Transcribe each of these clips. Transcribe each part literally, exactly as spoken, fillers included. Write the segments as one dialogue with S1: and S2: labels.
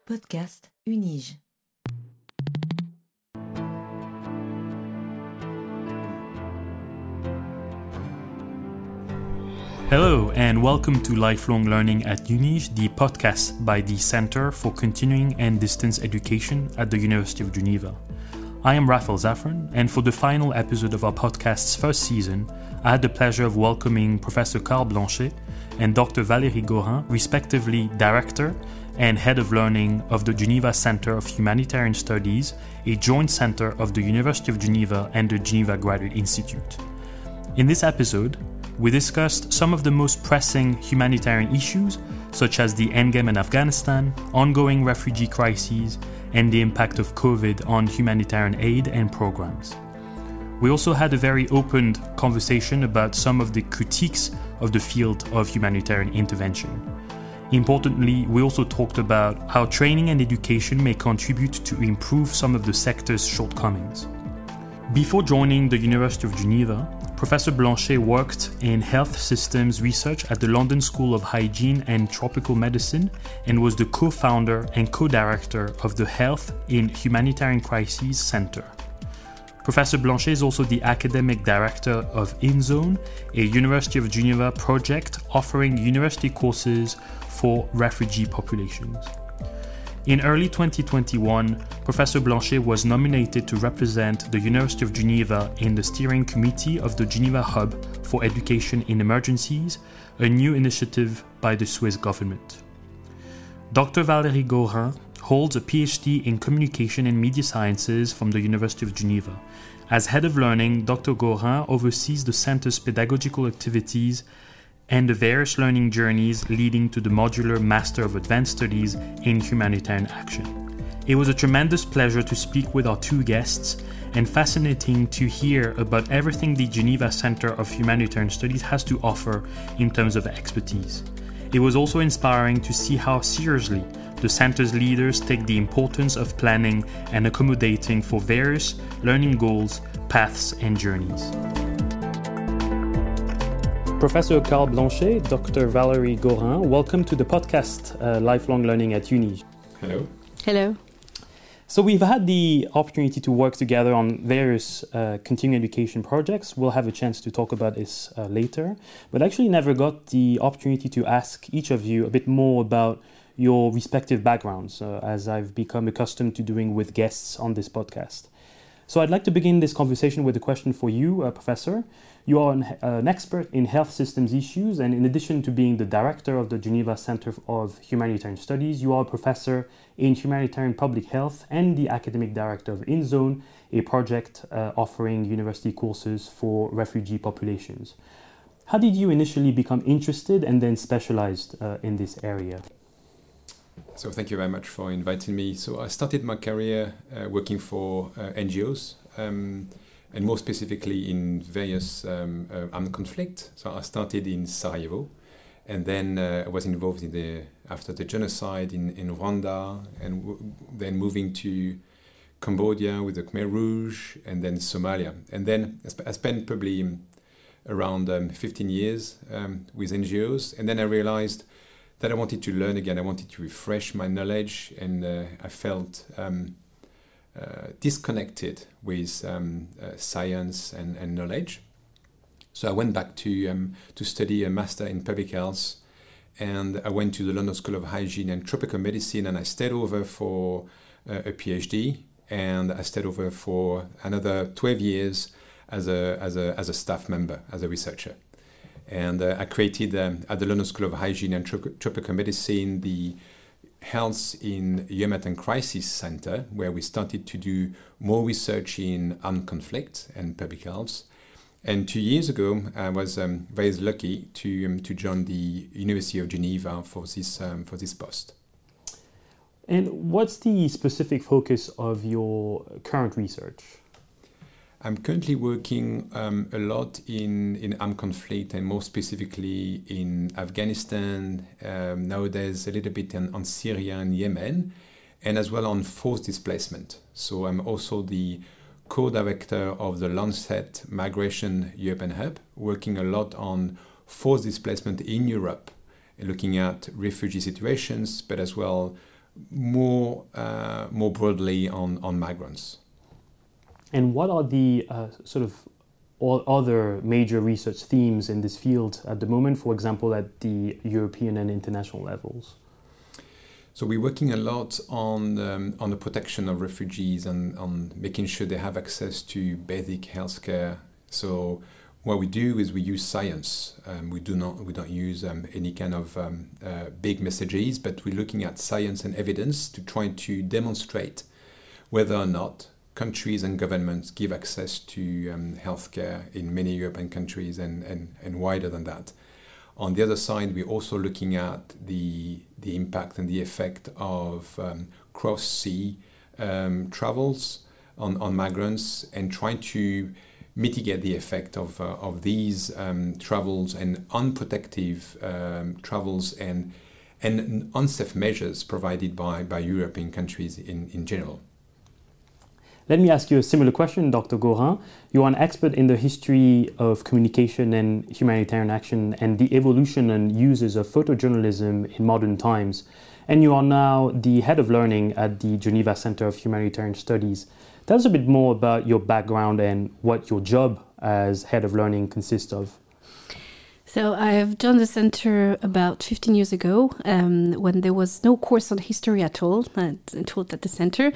S1: Podcast Unige.
S2: Hello and welcome to Lifelong Learning at Unige, the podcast by the Center for Continuing and Distance Education at the University of Geneva. I am Raphael Zafran, and for the final episode of our podcast's first season, I had the pleasure of welcoming Professor Karl Blanchet and Doctor Valérie Gorin, respectively Director and Head of Learning of the Geneva Center of Humanitarian Studies, a joint center of the University of Geneva and the Geneva Graduate Institute. In this episode, we discussed some of the most pressing humanitarian issues, such as the endgame in Afghanistan, ongoing refugee crises, and the impact of COVID on humanitarian aid and programs. We also had a very open conversation about some of the critiques of the field of humanitarian intervention. Importantly, we also talked about how training and education may contribute to improve some of the sector's shortcomings. Before joining the University of Geneva, Professor Blanchet worked in health systems research at the London School of Hygiene and Tropical Medicine and was the co-founder and co-director of the Health in Humanitarian Crises Center. Professor Blanchet is also the academic director of InZone, a University of Geneva project offering university courses for refugee populations. In early twenty twenty-one, Professor Blanchet was nominated to represent the University of Geneva in the steering committee of the Geneva Hub for Education in Emergencies, a new initiative by the Swiss government. Doctor Valérie Gorin holds a PhD in Communication and Media Sciences from the University of Geneva. As head of learning, Doctor Gorin oversees the center's pedagogical activities and the various learning journeys leading to the modular Master of Advanced Studies in Humanitarian Action. It was a tremendous pleasure to speak with our two guests and fascinating to hear about everything the Geneva Center of Humanitarian Studies has to offer in terms of expertise. It was also inspiring to see how seriously the center's leaders take the importance of planning and accommodating for various learning goals, paths, and journeys. Professor Karl Blanchet, Doctor Valérie Gorin, welcome to the podcast uh, Lifelong Learning at Unige.
S3: Hello.
S4: Hello.
S2: So we've had the opportunity to work together on various uh, continuing education projects. We'll have a chance to talk about this uh, later, but actually never got the opportunity to ask each of you a bit more about your respective backgrounds, uh, as I've become accustomed to doing with guests on this podcast. So I'd like to begin this conversation with a question for you, uh, Professor. You are an, uh, an expert in health systems issues, and in addition to being the director of the Geneva Center of Humanitarian Studies, you are a professor in humanitarian public health and the academic director of InZone, a project uh, offering university courses for refugee populations. How did you initially become interested and then specialized uh, in this area?
S3: So thank you very much for inviting me. So I started my career uh, working for uh, N G Os, um, and more specifically in various um, uh, armed conflict. So I started in Sarajevo, and then uh, I was involved in the after the genocide in, in Rwanda, and w- then moving to Cambodia with the Khmer Rouge, and then Somalia. And then I, sp- I spent probably um, around um, fifteen years um, with N G Os, and then I realized that I wanted to learn again. I wanted to refresh my knowledge, and uh, I felt um, uh, disconnected with um, uh, science and, and knowledge. So I went back to um, to study a master in public health, and I went to the London School of Hygiene and Tropical Medicine, and I stayed over for uh, a PhD, and I stayed over for another twelve years as a as a as a staff member, as a researcher. And uh, I created um, at the London School of Hygiene and Tro- Tropical Medicine the Health in Humanitarian Crisis Center, where we started to do more research in armed conflict and public health. And two years ago, I was um, very lucky to um, to join the University of Geneva for this um, for this post.
S2: And what's the specific focus of your current research?
S3: I'm currently working um, a lot in, in armed conflict, and more specifically in Afghanistan, um, nowadays a little bit on, on Syria and Yemen, and as well on forced displacement. So I'm also the co-director of the Lancet Migration European Hub, working a lot on forced displacement in Europe, looking at refugee situations, but as well more uh, more broadly on, on migrants.
S2: And what are the uh, sort of all other major research themes in this field at the moment, for example, at the European and international levels?
S3: So we're working a lot on um, on the protection of refugees and on making sure they have access to basic healthcare. So what we do is we use science. Um, we do not we don't use um, any kind of um, uh, big messages, but we're looking at science and evidence to try to demonstrate whether or not countries and governments give access to um, healthcare in many European countries and, and, and wider than that. On the other side, we're also looking at the the impact and the effect of um, cross-sea um, travels on, on migrants and trying to mitigate the effect of, uh, of these um, travels and unprotective um, travels and, and unsafe measures provided by, by European countries in, in general.
S2: Let me ask you a similar question, Doctor Gorin. You are an expert in the history of communication and humanitarian action and the evolution and uses of photojournalism in modern times. And you are now the head of learning at the Geneva Center of Humanitarian Studies. Tell us a bit more about your background and what your job as head of learning consists of.
S1: So I've joined the center about fifteen years ago um, when there was no course on history at all uh, taught at the center.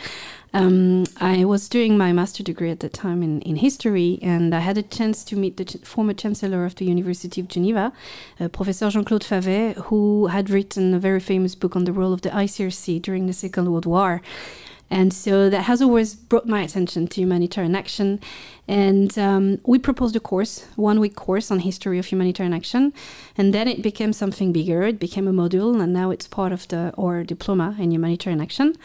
S1: Um, I was doing my master degree at the time in, in history, and I had a chance to meet the ch- former chancellor of the University of Geneva, uh, Professor Jean-Claude Favet, who had written a very famous book on the role of the I C R C during the Second World War. And so that has always brought my attention to humanitarian action. And um, we proposed a course, one-week course on history of humanitarian action. And then it became something bigger. It became a module, and now it's part of the our diploma in humanitarian action.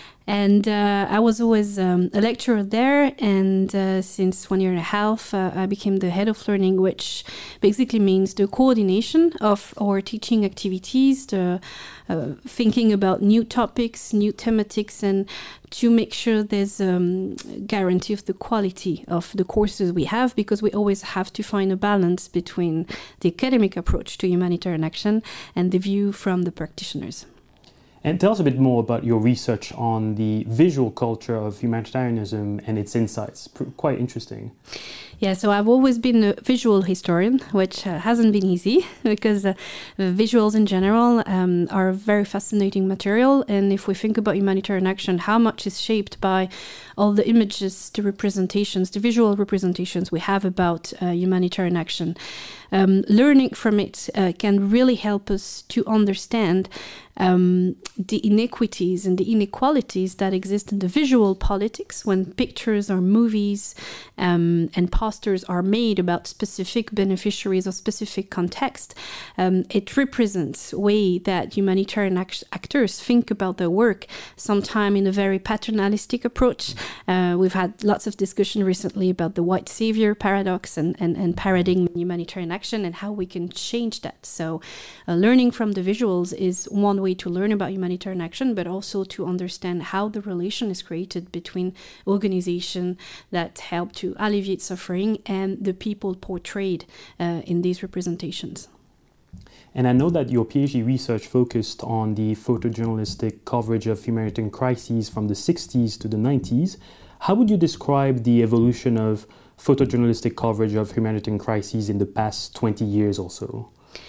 S1: And uh, I was always um, a lecturer there, and uh, since one year and a half, uh, I became the head of learning, which basically means the coordination of our teaching activities, the uh, thinking about new topics, new thematics, and to make sure there's a um, guarantee of the quality of the courses we have, because we always have to find a balance between the academic approach to humanitarian action and the view from the practitioners.
S2: And tell us a bit more about your research on the visual culture of humanitarianism and its insights. P- quite interesting.
S1: Yeah, so I've always been a visual historian, which uh, hasn't been easy because uh, visuals in general um, are a very fascinating material. And if we think about humanitarian action, how much is shaped by all the images, the representations, the visual representations we have about uh, humanitarian action. Um, learning from it uh, can really help us to understand um, the inequities and the inequalities that exist in the visual politics when pictures or movies um, and posters are made about specific beneficiaries or specific context. Um, it represents a way that humanitarian act- actors think about their work, sometimes in a very paternalistic approach. Uh, we've had lots of discussion recently about the white savior paradox and, and, and paradigm in humanitarian action and how we can change that. So uh, learning from the visuals is one way to learn about humanitarian action, but also to understand how the relation is created between organizations that help to alleviate suffering and the people portrayed uh, in these representations.
S2: And I know that your PhD research focused on the photojournalistic coverage of humanitarian crises from the sixties to the nineties. How would you describe the evolution of photojournalistic coverage of humanitarian crises in the past twenty years or so?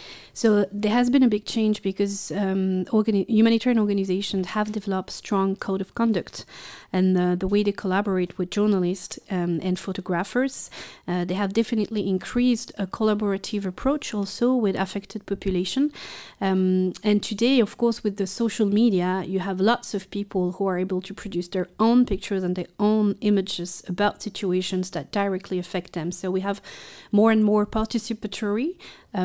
S1: So there has been a big change because um, organi- humanitarian organizations have developed strong code of conduct, and uh, the way they collaborate with journalists um, and photographers, uh, they have definitely increased a collaborative approach also with affected population. Um, and today, of course, with the social media, you have lots of people who are able to produce their own pictures and their own images about situations that directly affect them. So we have more and more participatory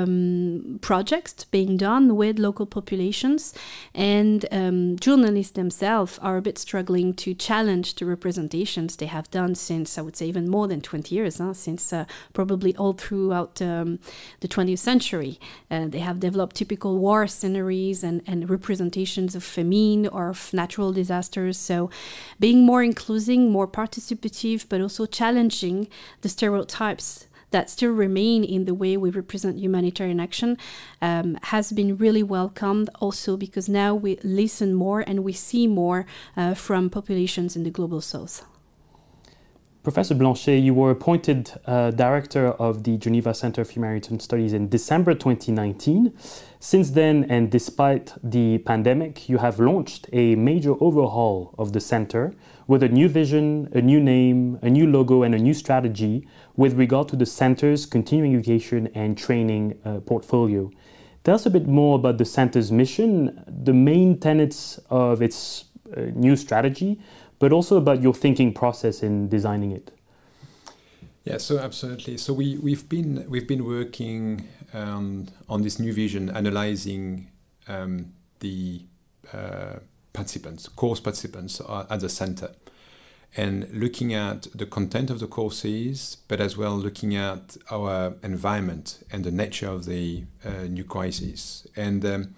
S1: Um, projects being done with local populations, and um, journalists themselves are a bit struggling to challenge the representations they have done since, I would say, even more than twenty years, huh? since uh, probably all throughout um, the twentieth century. Uh, they have developed typical war sceneries and, and representations of famine or of natural disasters. So being more inclusive, more participative, but also challenging the stereotypes that still remain in the way we represent humanitarian action um, has been really welcomed, also because now we listen more and we see more uh, from populations in the Global South.
S2: Professor Blanchet, you were appointed uh, director of the Geneva Center for Humanitarian Studies in December twenty nineteen. Since then, and despite the pandemic, you have launched a major overhaul of the center with a new vision, a new name, a new logo, and a new strategy with regard to the center's continuing education and training uh, portfolio. Tell us a bit more about the center's mission, the main tenets of its uh, new strategy, but also about your thinking process in designing it.
S3: Yeah, so absolutely. So we we've been we've been working um, on this new vision, analyzing um, the uh, participants, course participants at the center, and looking at the content of the courses, but as well looking at our environment and the nature of the uh, new crisis. And um,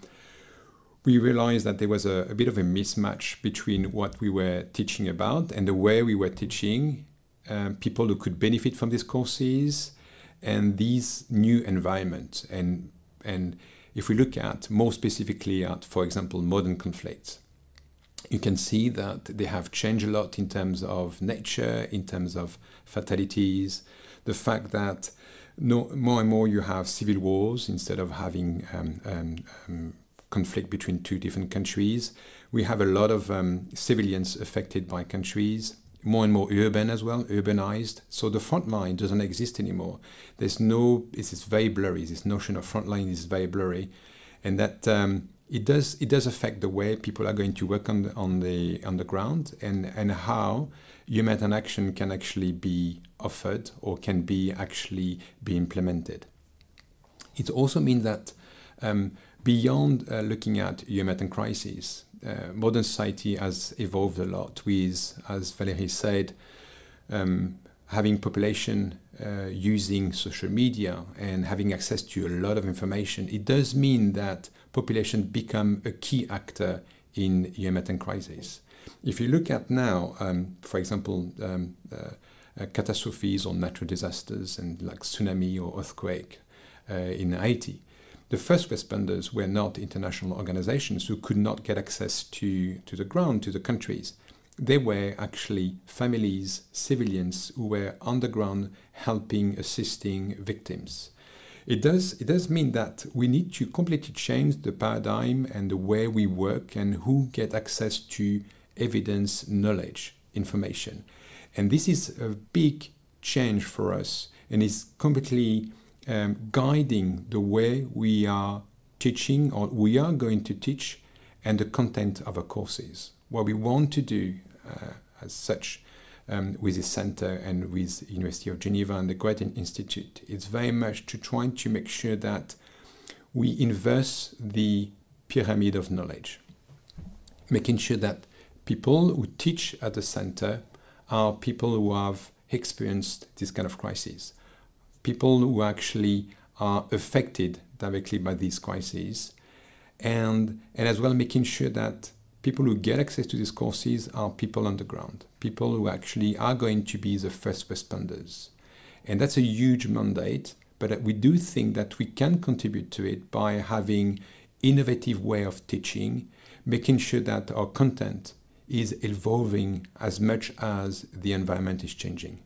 S3: we realized that there was a, a bit of a mismatch between what we were teaching about and the way we were teaching um, people who could benefit from these courses and these new environments. And, and if we look at more specifically at, for example, modern conflicts, you can see that they have changed a lot in terms of nature, in terms of fatalities, the fact that no, more and more you have civil wars instead of having um, um, um, conflict between two different countries. We have a lot of um, civilians affected by countries, more and more urban as well, urbanized. So the front line doesn't exist anymore. There's no, it's, it's very blurry. This notion of front line is very blurry. And that um, it does it does affect the way people are going to work on the, on the, on the ground and, and how humanitarian action can actually be offered or can be actually be implemented. It also means that um, beyond uh, looking at humanitarian crises, uh, modern society has evolved a lot with, as Valérie said, um, having population uh, using social media and having access to a lot of information. It does mean that population become a key actor in humanitarian crises. If you look at now, um, for example, um, uh, uh, catastrophes or natural disasters and like tsunami or earthquake uh, in Haiti, the first responders were not international organizations who could not get access to, to the ground, to the countries. They were actually families, civilians who were on the ground helping, assisting victims. It does, it does mean that we need to completely change the paradigm and the way we work and who get access to evidence, knowledge, information. And this is a big change for us and is completely um, guiding the way we are teaching or we are going to teach and the content of our courses. What we want to do uh, as such um, with the center and with University of Geneva and the Goethe Institute is very much to try to make sure that we inverse the pyramid of knowledge, making sure that people who teach at the center are people who have experienced this kind of crisis, people who actually are affected directly by these crises, and, and as well making sure that people who get access to these courses are people on the ground, people who actually are going to be the first responders. And that's a huge mandate, but we do think that we can contribute to it by having innovative way of teaching, making sure that our content is evolving as much as the environment is changing.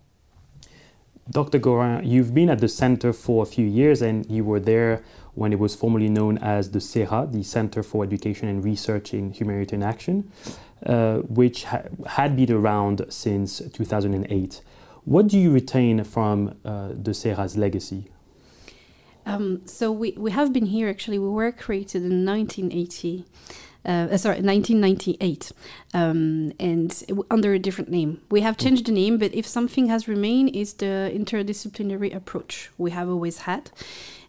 S2: Doctor Gorin, you've been at the center for a few years and you were there when it was formerly known as the C E R A, the Center for Education and Research in Humanitarian Action, uh, which ha had been around since two thousand eight. What do you retain from uh, the C E R A's legacy?
S1: Um, so we, we have been here, actually, we were created in nineteen eighty. Uh, sorry, nineteen ninety-eight, um, and under a different name. We have changed the name, but if something has remained, is the interdisciplinary approach we have always had.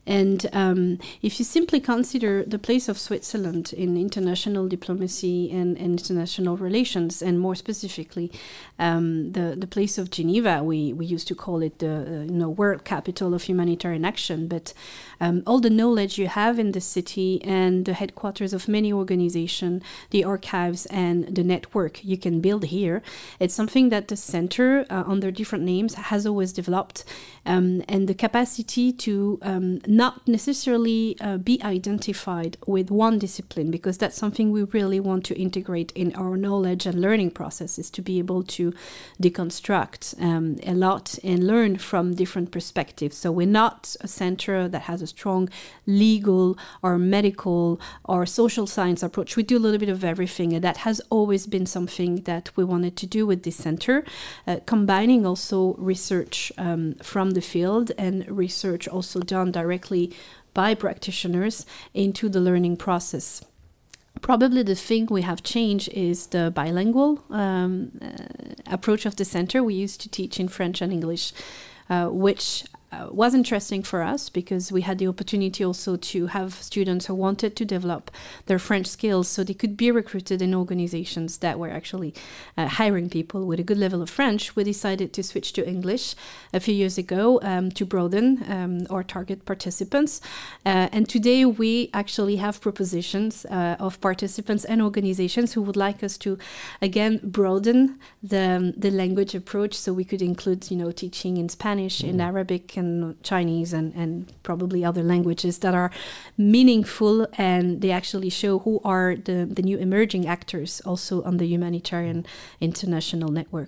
S1: And um, if you simply consider the place of Switzerland in international diplomacy and, and international relations, and more specifically, um, the, the place of Geneva, we, we used to call it the uh, you know, world capital of humanitarian action, but um, all the knowledge you have in the city and the headquarters of many organizations, the archives and the network you can build here, it's something that the center, uh, under different names, has always developed, um, and the capacity to um, not necessarily uh, be identified with one discipline, because that's something we really want to integrate in our knowledge and learning process, is to be able to deconstruct um, a lot and learn from different perspectives. So we're not a center that has a strong legal or medical or social science approach. We do a little bit of everything, and that has always been something that we wanted to do with this center, uh, combining also research um, from the field and research also done directly by practitioners into the learning process. Probably the thing we have changed is the bilingual um, uh, approach of the center. We used to teach in French and English, uh, which uh, was interesting for us because we had the opportunity also to have students who wanted to develop their French skills so they could be recruited in organizations that were actually uh, hiring people with a good level of French. We decided to switch to English a few years ago um, to broaden um, our target participants. Uh, and today we actually have propositions uh, of participants and organizations who would like us to, again, broaden the, the language approach, so we could include, you know, teaching in Spanish, mm-hmm. in Arabic, and Chinese, and, and probably other languages that are meaningful, and they actually show who are the, the new emerging actors also on the humanitarian international network.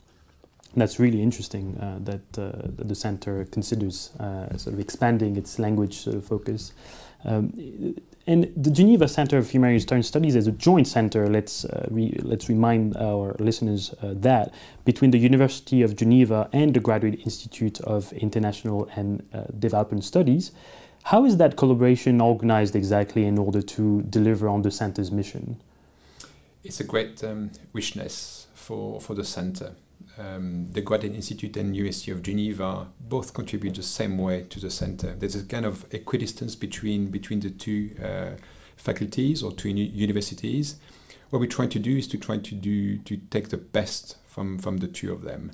S2: That's really interesting uh, that, uh, that the center considers uh, sort of expanding its language sort of focus. Um, and the Geneva Center of Humanitarian Studies is a joint center, let's, uh, re let's remind our listeners uh, that, between the University of Geneva and the Graduate Institute of International and uh, Development Studies. How is that collaboration organized exactly in order to deliver on the center's mission?
S3: It's a great um, richness for, for the center. Um, the Graduate Institute and University of Geneva both contribute the same way to the center. There's a kind of equidistance between between the two uh, faculties or two universities. What we're trying to do is to try to do to take the best from, from the two of them.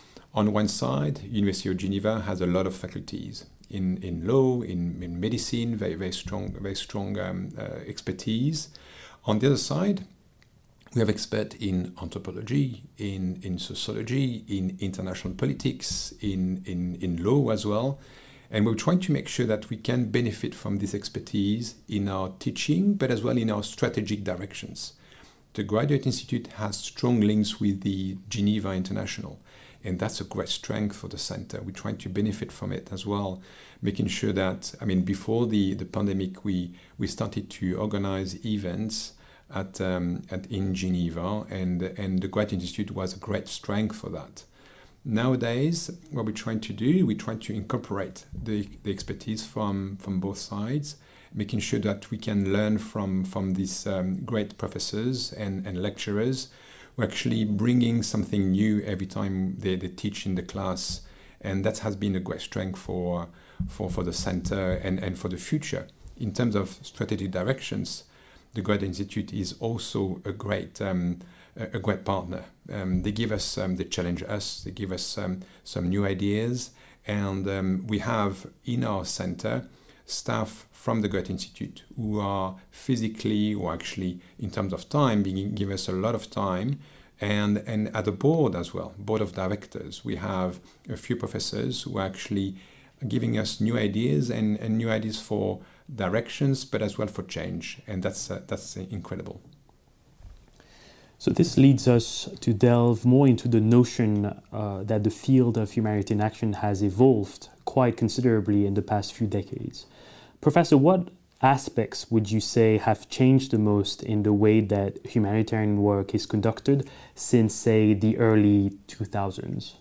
S3: On one side, University of Geneva has a lot of faculties in, in law, in, in medicine, very very strong very strong um, uh, expertise. On the other side, we have experts in anthropology, in, in sociology, in international politics, in, in, in law as well. And we're trying to make sure that we can benefit from this expertise in our teaching, but as well in our strategic directions. The Graduate Institute has strong links with the Geneva International, and that's a great strength for the center. We're trying to benefit from it as well, making sure that, I mean, before the, the pandemic, we, we started to organize events At, um, at in Geneva, and and the Graduate Institute was a great strength for that. Nowadays, what we're trying to do, we're trying to incorporate the, the expertise from, from both sides, making sure that we can learn from, from these um, great professors and, and lecturers who are actually bringing something new every time they, they teach in the class. And that has been a great strength for, for, for the center and, and for the future. In terms of strategic directions, the Graduate Institute is also a great um, a great partner. Um, they give us, um, they challenge us, they give us um, some new ideas, and um, we have in our center staff from the Graduate Institute who are physically, or actually in terms of time, being, give us a lot of time, and, and at the board as well, board of directors, we have a few professors who are actually giving us new ideas and, and new ideas for directions, but as well for change, and that's uh, that's uh, incredible.
S2: So this leads us to delve more into the notion uh, that the field of humanitarian action has evolved quite considerably in the past few decades. Professor, what aspects would you say have changed the most in the way that humanitarian work is conducted since, say, the early two thousands?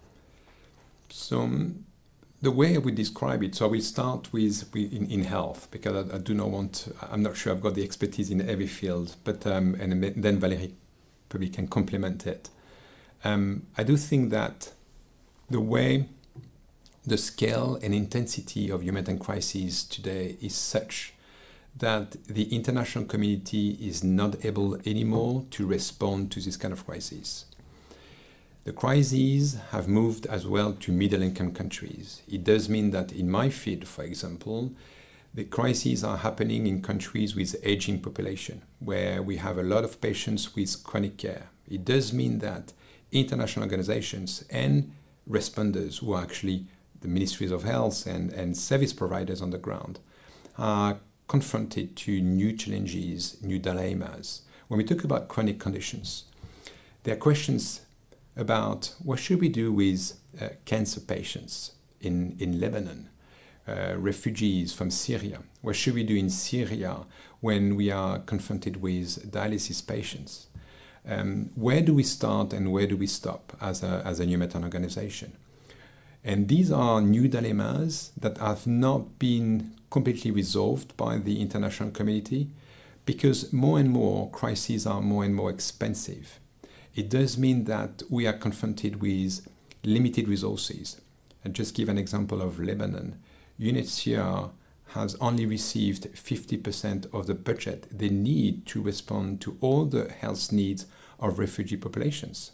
S3: So. Um, The way I would describe it, so I will start with, with in, in health, because I, I do not want, I'm not sure I've got the expertise in every field, but um, and then Valérie probably can complement it. Um, I do think that the way the scale and intensity of humanitarian crises today is such that the international community is not able anymore to respond to this kind of crises. The crises have moved as well to middle-income countries. It does mean that in my field, for example, the crises are happening in countries with aging population, where we have a lot of patients with chronic care. It does mean that international organizations and responders, who are actually the ministries of health and, and service providers on the ground, are confronted to new challenges, new dilemmas. When we talk about chronic conditions, there are questions about what should we do with uh, cancer patients in, in Lebanon, uh, refugees from Syria. What should we do in Syria when we are confronted with dialysis patients? Um, where do we start and where do we stop as a, as a humanitarian organization? And these are new dilemmas that have not been completely resolved by the international community, because more and more crises are more and more expensive. It does mean that we are confronted with limited resources. And just give an example of Lebanon. U N H C R has only received fifty percent of the budget they need to respond to all the health needs of refugee populations.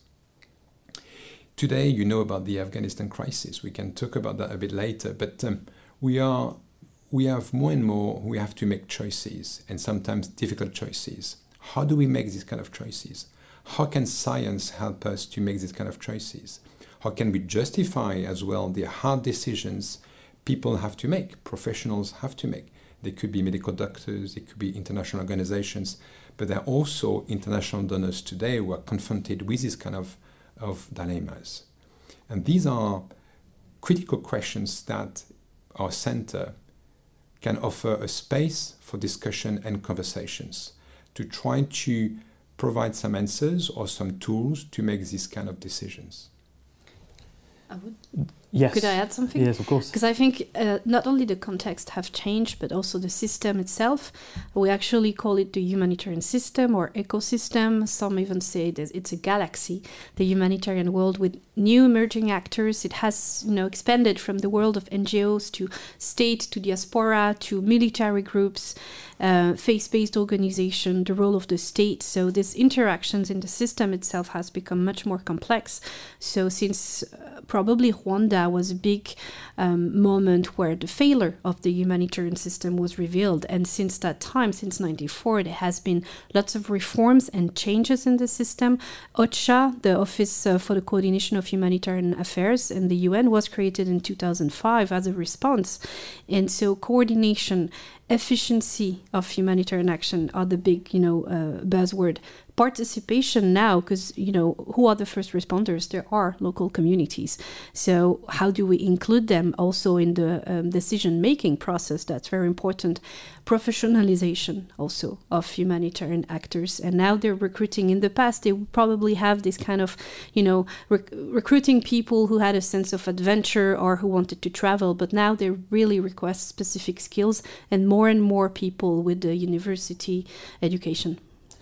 S3: Today, you know about the Afghanistan crisis. We can talk about that a bit later, but um, we are we have more and more, we have to make choices, and sometimes difficult choices. How do we make these kind of choices? How can science help us to make these kind of choices? How can we justify as well the hard decisions people have to make, professionals have to make? They could be medical doctors, they could be international organizations, but there are also international donors today who are confronted with this kind of, of dilemmas. And these are critical questions that our center can offer a space for discussion and conversations to try to provide some answers or some tools to make these kind of decisions.
S1: I would.
S2: Yes.
S1: Could I add something?
S2: Yes, of course.
S1: Because I think uh, not only the context have changed, but also the system itself. We actually call it the humanitarian system or ecosystem. Some even say that it's a galaxy, the humanitarian world with new emerging actors. It has, you know, expanded from the world of N G Os to state, to diaspora, to military groups, uh, faith-based organization, the role of the state. So these interactions in the system itself has become much more complex. So since uh, probably Rwanda was a big um, moment where the failure of the humanitarian system was revealed. And since that time, since ninety-four, there has been lots of reforms and changes in the system. OCHA, the Office uh, for the Coordination of Humanitarian Affairs in the U N, was created in two thousand five as a response. And so coordination, efficiency of humanitarian action are the big, you know, uh, buzzword. Participation now, because, you know, who are the first responders? There are local communities. So how do we include them also in the um, decision-making process? That's very important. Professionalization also of humanitarian actors. And now they're recruiting. In the past, they would probably have this kind of, you know, rec- recruiting people who had a sense of adventure or who wanted to travel. But now they really request specific skills and more and more people with the university education.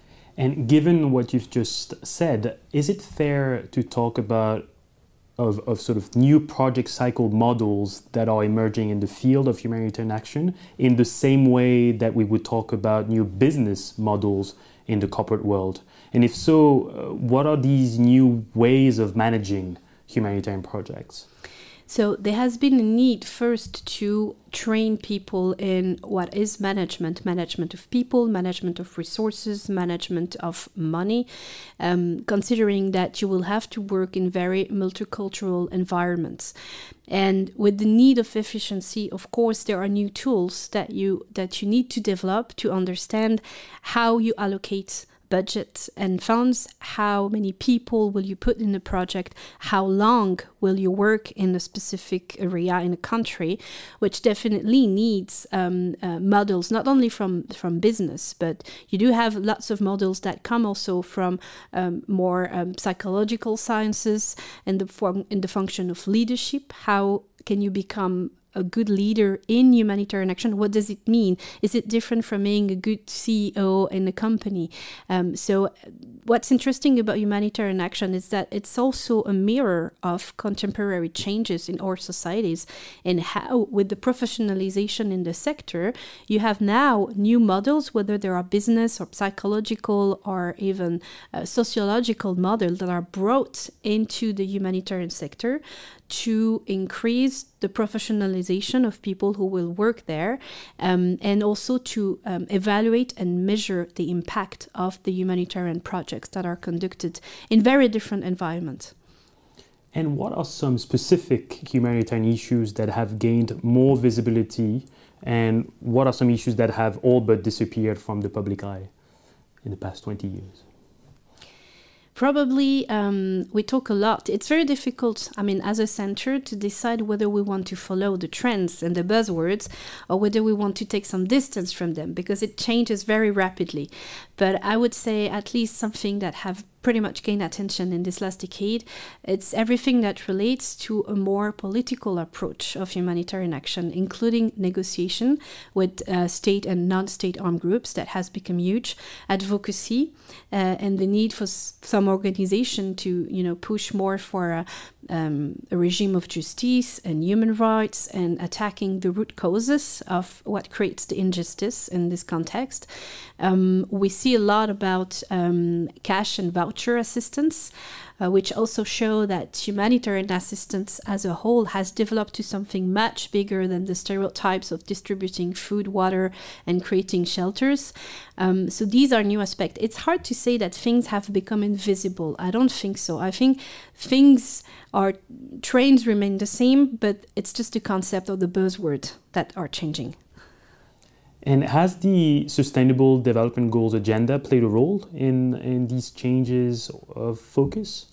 S2: And given what you've just said, is it fair to talk about of, of sort of new project cycle models that are emerging in the field of humanitarian action in the same way that we would talk about new business models in the corporate world? And if so, uh, what are these new ways of managing humanitarian projects?
S1: So there has been a need first to train people in what is management, management of people, management of resources, management of money, um, considering that you will have to work in very multicultural environments. And with the need of efficiency, of course, there are new tools that you that you need to develop to understand how you allocate budget and funds, how many people will you put in the project, how long will you work in a specific area in a country, which definitely needs um, uh, models, not only from, from business, but you do have lots of models that come also from um, more um, psychological sciences and the form, in the function of leadership. How can you become a good leader in humanitarian action? What does it mean? Is it different from being a good C E O in a company? Um, so what's interesting about humanitarian action is that it's also a mirror of contemporary changes in our societies, and how, with the professionalization in the sector, you have now new models, whether they are business or psychological or even uh, sociological models, that are brought into the humanitarian sector to increase the professionalization of people who will work there, um, and also to um, evaluate and measure the impact of the humanitarian projects that are conducted in very different environments.
S2: And what are some specific humanitarian issues that have gained more visibility, and what are some issues that have all but disappeared from the public eye in the past twenty years?
S1: Probably um, we talk a lot. It's very difficult, I mean, as a center, to decide whether we want to follow the trends and the buzzwords, or whether we want to take some distance from them, because it changes very rapidly. But I would say at least something that have pretty much gained attention in this last decade, it's everything that relates to a more political approach of humanitarian action, including negotiation with uh, state and non-state armed groups, that has become huge, advocacy, uh, and the need for s- some organization to, you know, push more for a, um, a regime of justice and human rights, and attacking the root causes of what creates the injustice in this context. Um, we see a lot about um, cash and voucher assistance, uh, which also show that humanitarian assistance as a whole has developed to something much bigger than the stereotypes of distributing food, water, and creating shelters. Um, so these are new aspects. It's hard to say that things have become invisible. I don't think so. I think things are, trends remain the same, but it's just the concept of the buzzword that are changing.
S2: And has the Sustainable Development Goals agenda played a role in, in these changes of focus?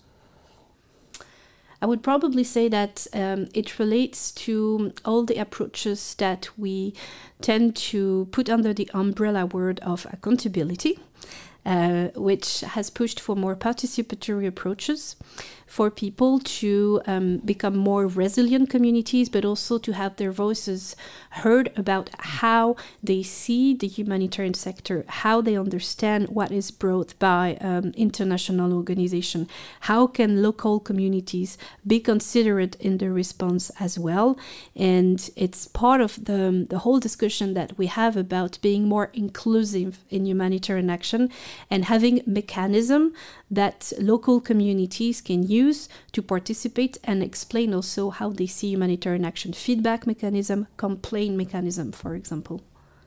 S1: I would probably say that um, it relates to all the approaches that we tend to put under the umbrella word of accountability, uh, which has pushed for more participatory approaches, for people to um, become more resilient communities, but also to have their voices heard about how they see the humanitarian sector, how they understand what is brought by um, international organizations, how can local communities be considered in the response as well. And it's part of the, the whole discussion that we have about being more inclusive in humanitarian action, and having mechanism that local communities can use to participate and explain also how they see humanitarian action, feedback mechanism, complaint mechanism, for example.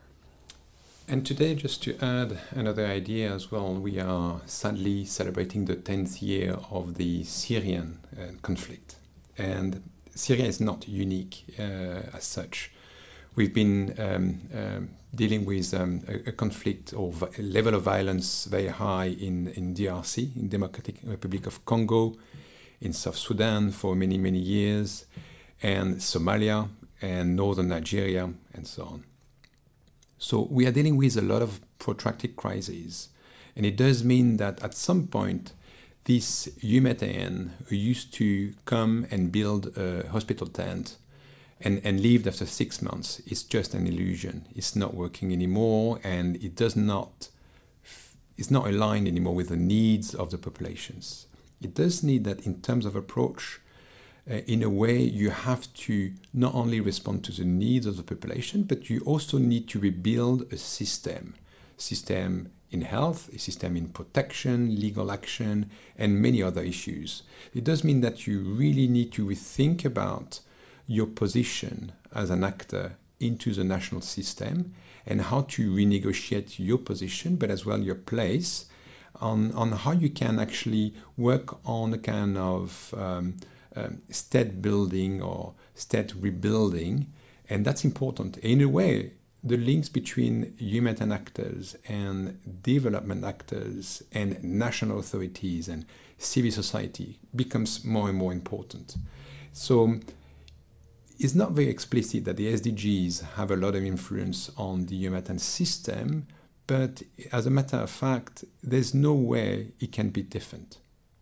S3: And today, just to add another idea as well, we are sadly celebrating the tenth year of the Syrian uh, conflict. And Syria is not unique uh, as such. We've been um, um, dealing with um, a, a conflict or vi- level of violence very high in, in D R C, in Democratic Republic of Congo, in South Sudan for many, many years, and Somalia and northern Nigeria, and so on. So we are dealing with a lot of protracted crises. And it does mean that at some point, this humanitarian who used to come and build a hospital tent and, and leave after six months is just an illusion. It's not working anymore, and it does not, it's not aligned anymore with the needs of the populations. It does need that in terms of approach. Uh, in a way, you have to not only respond to the needs of the population, but you also need to rebuild a system, system in health, a system in protection, legal action, and many other issues. It does mean that you really need to rethink about your position as an actor into the national system, and how to renegotiate your position, but as well your place, on, on how you can actually work on a kind of um, um, state building or state rebuilding. And that's important. In a way, the links between humanitarian actors and development actors and national authorities and civil society becomes more and more important. So it's not very explicit that the S D Gs have a lot of influence on the humanitarian system, but as a matter of fact, there's no way it can be different.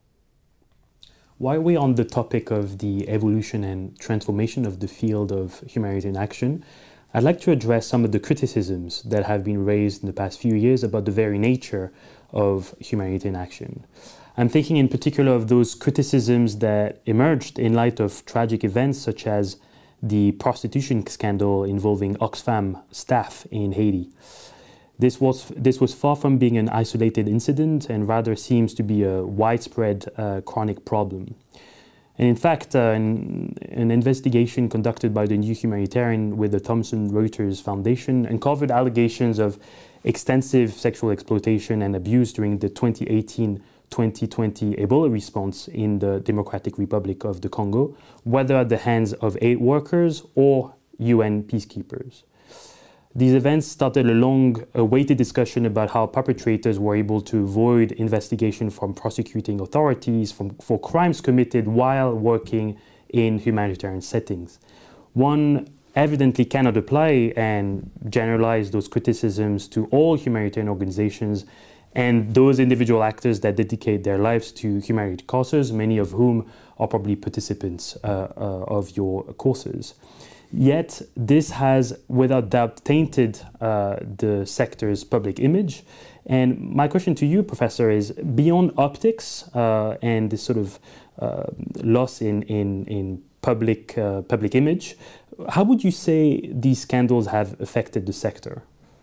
S2: While we're on the topic of the evolution and transformation of the field of humanitarian action, I'd like to address some of the criticisms that have been raised in the past few years about the very nature of humanitarian action. I'm thinking in particular of those criticisms that emerged in light of tragic events such as the prostitution scandal involving Oxfam staff in Haiti. This was, this was far from being an isolated incident and rather seems to be a widespread uh, chronic problem. And in fact, uh, an, an investigation conducted by the New Humanitarian with the Thomson Reuters Foundation uncovered allegations of extensive sexual exploitation and abuse during the twenty eighteen twenty twenty Ebola response in the Democratic Republic of the Congo, whether at the hands of aid workers or U N peacekeepers. These events started a long-awaited discussion about how perpetrators were able to avoid investigation from prosecuting authorities from, for crimes committed while working in humanitarian settings. One evidently cannot apply and generalize those criticisms to all humanitarian organizations and those individual actors that dedicate their lives to humanitarian causes, many of whom are probably participants uh, uh, of your courses. Yet, this has without doubt tainted uh, the sector's public image. And my question to you, Professor, is beyond optics uh, and this sort of uh, loss in, in, in public, uh, public image, how would you say these scandals have affected the sector?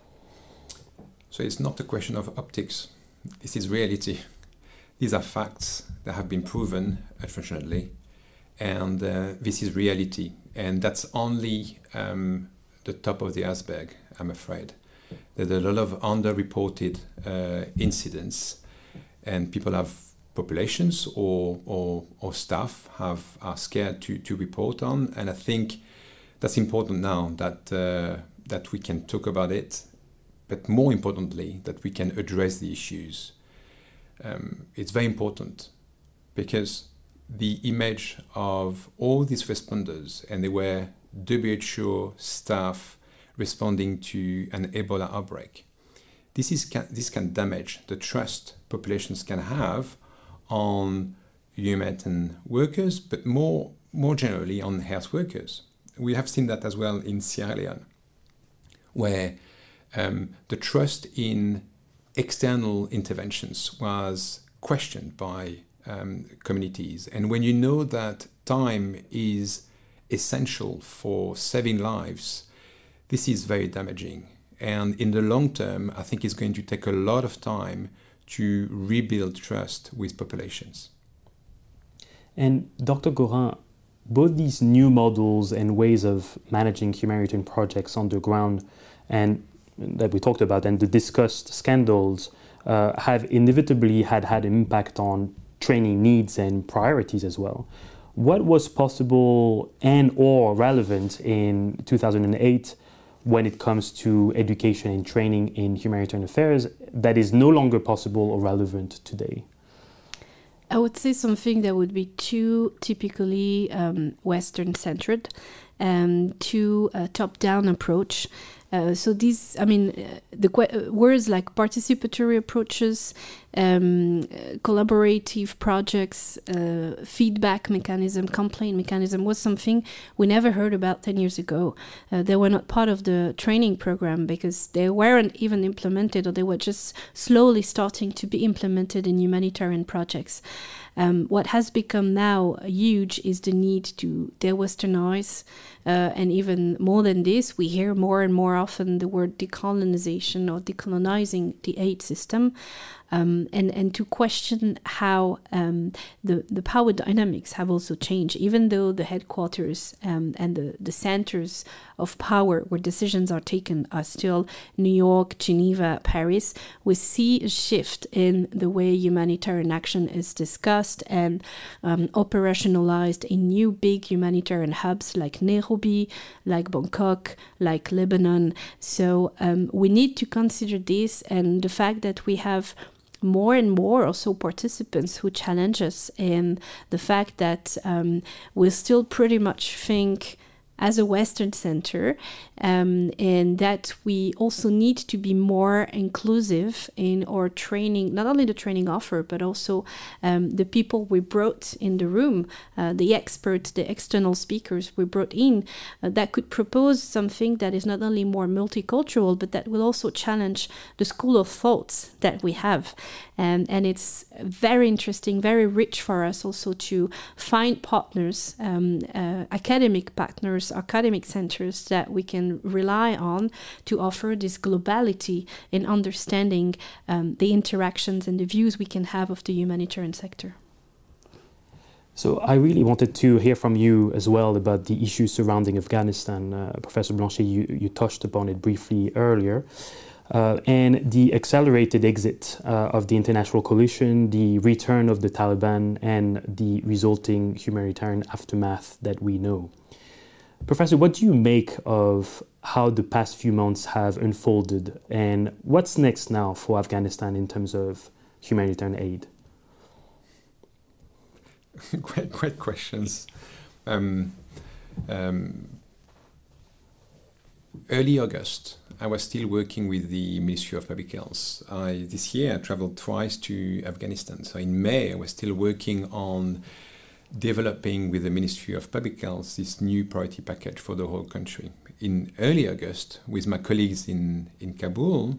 S3: So it's not a question of optics. This is reality. These are facts that have been proven, unfortunately, and uh, this is reality. And that's only um, the top of the iceberg, I'm afraid. There's a lot of underreported uh, incidents, and people have populations or, or, or staff have are scared to, to report on. And I think that's important now that uh, that we can talk about it, but more importantly, that we can address the issues. Um, it's very important because the image of all these responders, and they were W H O staff responding to an Ebola outbreak. This is can, this can damage the trust populations can have on humanitarian workers, but more more generally on health workers. We have seen that as well in Sierra Leone, where um, the trust in external interventions was questioned by Um, communities. And when you know that time is essential for saving lives, this is very damaging. And in the long term, I think it's going to take a lot of time to rebuild trust with populations.
S2: And Doctor Gorin, both these new models and ways of managing humanitarian projects on the ground, and that we talked about, and the discussed scandals, uh, have inevitably had had an impact on training needs and priorities as well. What was possible and or relevant in two thousand eight when it comes to education and training in humanitarian affairs that is no longer possible or relevant today?
S1: I would say something that would be too typically um, Western-centered, um, too uh, top-down approach. Uh, so these, I mean, uh, the que- uh, words like participatory approaches, um, uh, collaborative projects, uh, feedback mechanism, complaint mechanism was something we never heard about ten years ago. Uh, they were not part of the training program because they weren't even implemented, or they were just slowly starting to be implemented in humanitarian projects. Um, what has become now huge is the need to de-Westernize, uh, and even more than this, we hear more and more often the word decolonization or decolonizing the aid system. Um, and, and to question how um, the, the power dynamics have also changed, even though the headquarters um, and the, the centers of power where decisions are taken are still New York, Geneva, Paris, we see a shift in the way humanitarian action is discussed and um, operationalized in new big humanitarian hubs like Nairobi, like Bangkok, like Lebanon. So um, we need to consider this, and the fact that we have more and more also participants who challenge us in the fact that um, we still pretty much think as a Western center, um, and that we also need to be more inclusive in our training, not only the training offer, but also um, the people we brought in the room, uh, the experts, the external speakers we brought in, uh, that could propose something that is not only more multicultural, but that will also challenge the school of thoughts that we have. Um, and it's very interesting, very rich for us also to find partners, um, uh, academic partners, academic centers that we can rely on to offer this globality in understanding um, the interactions and the views we can have of the humanitarian sector.
S2: So I really wanted to hear from you as well about the issues surrounding Afghanistan. Uh, Professor Blanchet, you, you touched upon it briefly earlier. Uh, and the accelerated exit uh, of the international coalition, the return of the Taliban, and the resulting humanitarian aftermath that we know. Professor, what do you make of how the past few months have unfolded, and what's next now for Afghanistan in terms of humanitarian aid?
S3: Great, great questions. Um, um, early August, I was still working with the Ministry of Public Health. I, this year, I traveled twice to Afghanistan. So in May, I was still working on developing with the Ministry of Public Health this new priority package for the whole country. In early August, with my colleagues in, in Kabul,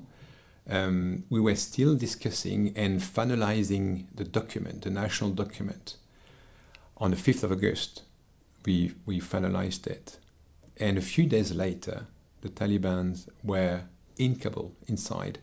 S3: um, we were still discussing and finalizing the document, the national document. On the fifth of August, we, we finalized it. And a few days later, the Taliban were in Kabul, inside.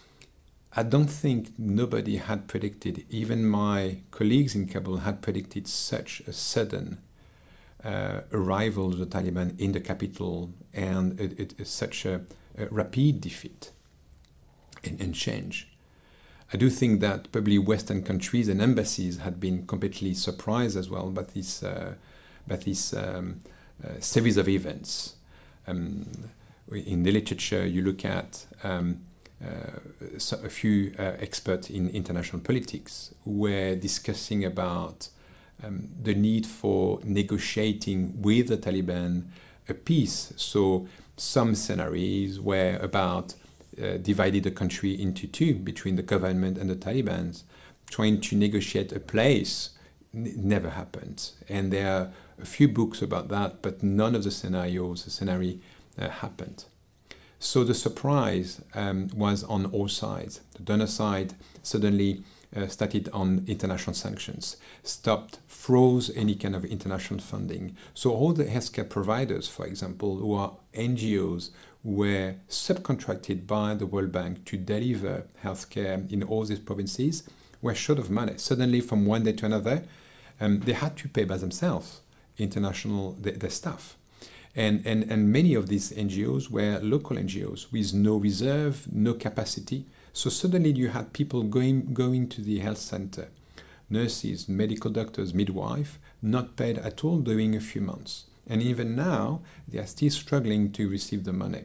S3: I don't think nobody had predicted, even my colleagues in Kabul had predicted such a sudden uh, arrival of the Taliban in the capital and it, it, it, such a, a rapid defeat and, and change. I do think that probably Western countries and embassies had been completely surprised as well by this, uh, by this um, uh, series of events. Um, in the literature, you look at um, uh, so a few uh, experts in international politics who were discussing about um, the need for negotiating with the Taliban a peace. So some scenarios were about uh, dividing the country into two between the government and the Taliban, trying to negotiate a place. N- never happened. And there are a few books about that, but none of the scenarios, the scenario uh, happened. So the surprise um, was on all sides. The donor side suddenly uh, started on international sanctions, stopped, froze any kind of international funding. So all the healthcare providers, for example, who are N G Os, were subcontracted by the World Bank to deliver healthcare in all these provinces, were short of money. Suddenly, from one day to another, um, they had to pay by themselves international their, their staff. And, and, and many of these N G Os were local N G Os with no reserve, no capacity. So suddenly you had people going, going to the health center, nurses, medical doctors, midwife, not paid at all during a few months. And even now, they are still struggling to receive the money.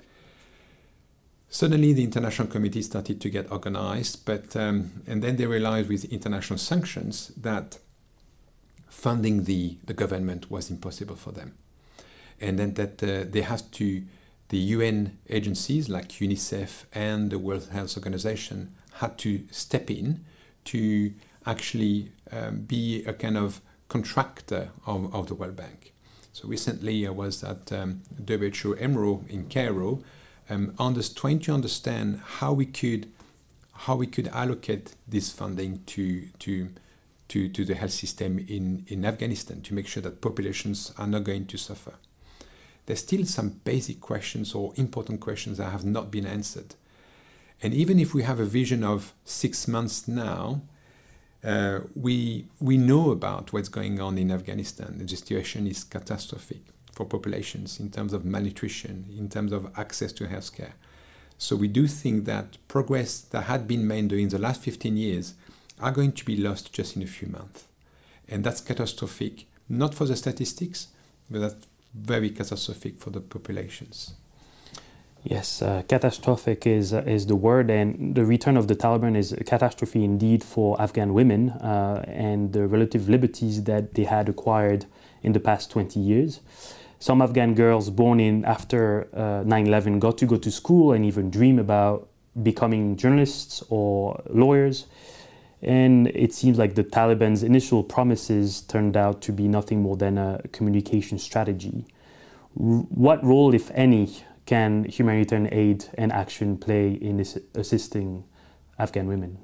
S3: Suddenly the international committee started to get organized, but um, and then they realized with international sanctions that funding the, the government was impossible for them. And then that uh, they have to, the U N agencies like UNICEF and the World Health Organization had to step in to actually um, be a kind of contractor of, of the World Bank. So recently I was at um, W H O E M R O in Cairo, um, under, trying to understand how we could how we could allocate this funding to to to, to the health system in, in Afghanistan to make sure that populations are not going to suffer. There's still some basic questions or important questions that have not been answered. And even if we have a vision of six months now, uh, we we know about what's going on in Afghanistan. The situation is catastrophic for populations in terms of malnutrition, in terms of access to healthcare. So we do think that progress that had been made during the last fifteen years are going to be lost just in a few months. And that's catastrophic, not for the statistics, but that's very catastrophic for the populations.
S2: Yes, uh, catastrophic is uh, is the word, and the return of the Taliban is a catastrophe indeed for Afghan women uh, and the relative liberties that they had acquired in the past twenty years. Some Afghan girls born in after uh, nine eleven got to go to school and even dream about becoming journalists or lawyers. And it seems like the Taliban's initial promises turned out to be nothing more than a communication strategy. R- what role, if any, can humanitarian aid and action play in this assisting Afghan women?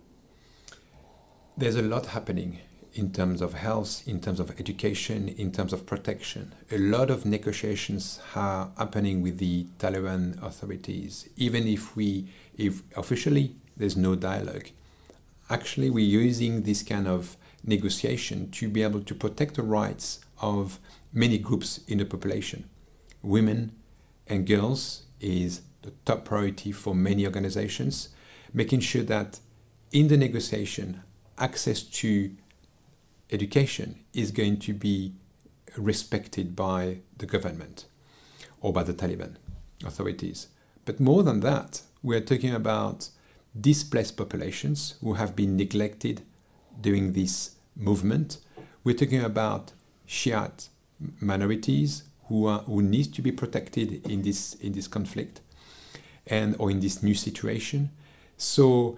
S3: There's a lot happening in terms of health, in terms of education, in terms of protection. A lot of negotiations are happening with the Taliban authorities, even if we, if officially there's no dialogue. Actually, we're using this kind of negotiation to be able to protect the rights of many groups in the population. Women and girls is the top priority for many organizations, making sure that in the negotiation, access to education is going to be respected by the government or by the Taliban authorities. But more than that, we're talking about displaced populations who have been neglected during this movement. We're talking about Shiite minorities who are who need to be protected in this in this conflict and or in this new situation. So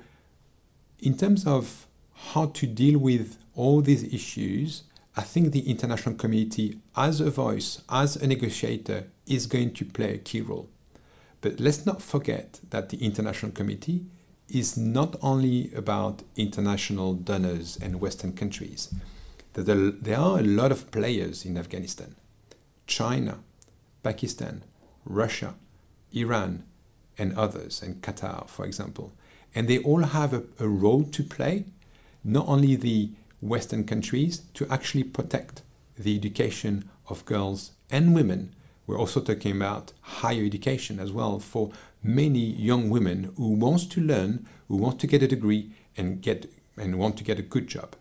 S3: in terms of how to deal with all these issues, I think the international community as a voice, as a negotiator, is going to play a key role. But let's not forget that the international community is not only about international donors and Western countries. There are a lot of players in Afghanistan. China, Pakistan, Russia, Iran, and others, and Qatar, for example. And they all have a, a role to play, not only the Western countries, to actually protect the education of girls and women. We're also talking about higher education as well for many young women who wants to learn, who want to get a degree and get and want to get a good job.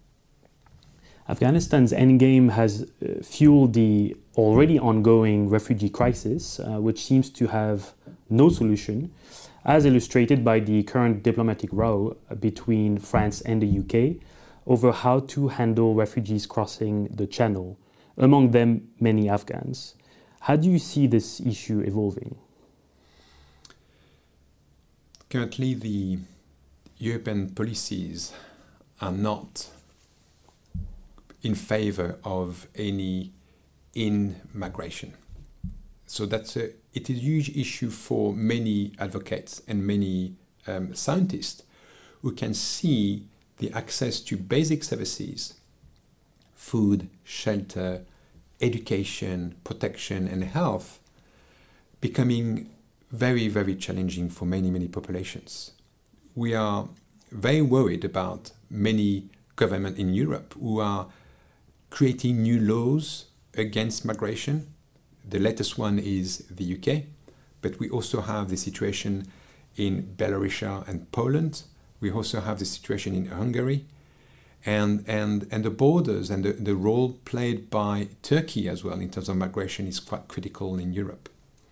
S2: Afghanistan's endgame has uh, fueled the already ongoing refugee crisis, uh, which seems to have no solution, as illustrated by the current diplomatic row between France and the U K over how to handle refugees crossing the channel, among them many Afghans. How do you see this issue evolving?
S3: Currently, the European policies are not in favor of any in-migration. So that's a, it is a huge issue for many advocates and many um, scientists who can see the access to basic services, food, shelter, education, protection, and health becoming very, very challenging for many, many populations. We are very worried about many governments in Europe who are creating new laws against migration. The latest one is the U K, but we also have the situation in Belarus and Poland. We also have the situation in Hungary. And, and, and the borders and the, the role played by Turkey as well in terms of migration is quite critical in Europe.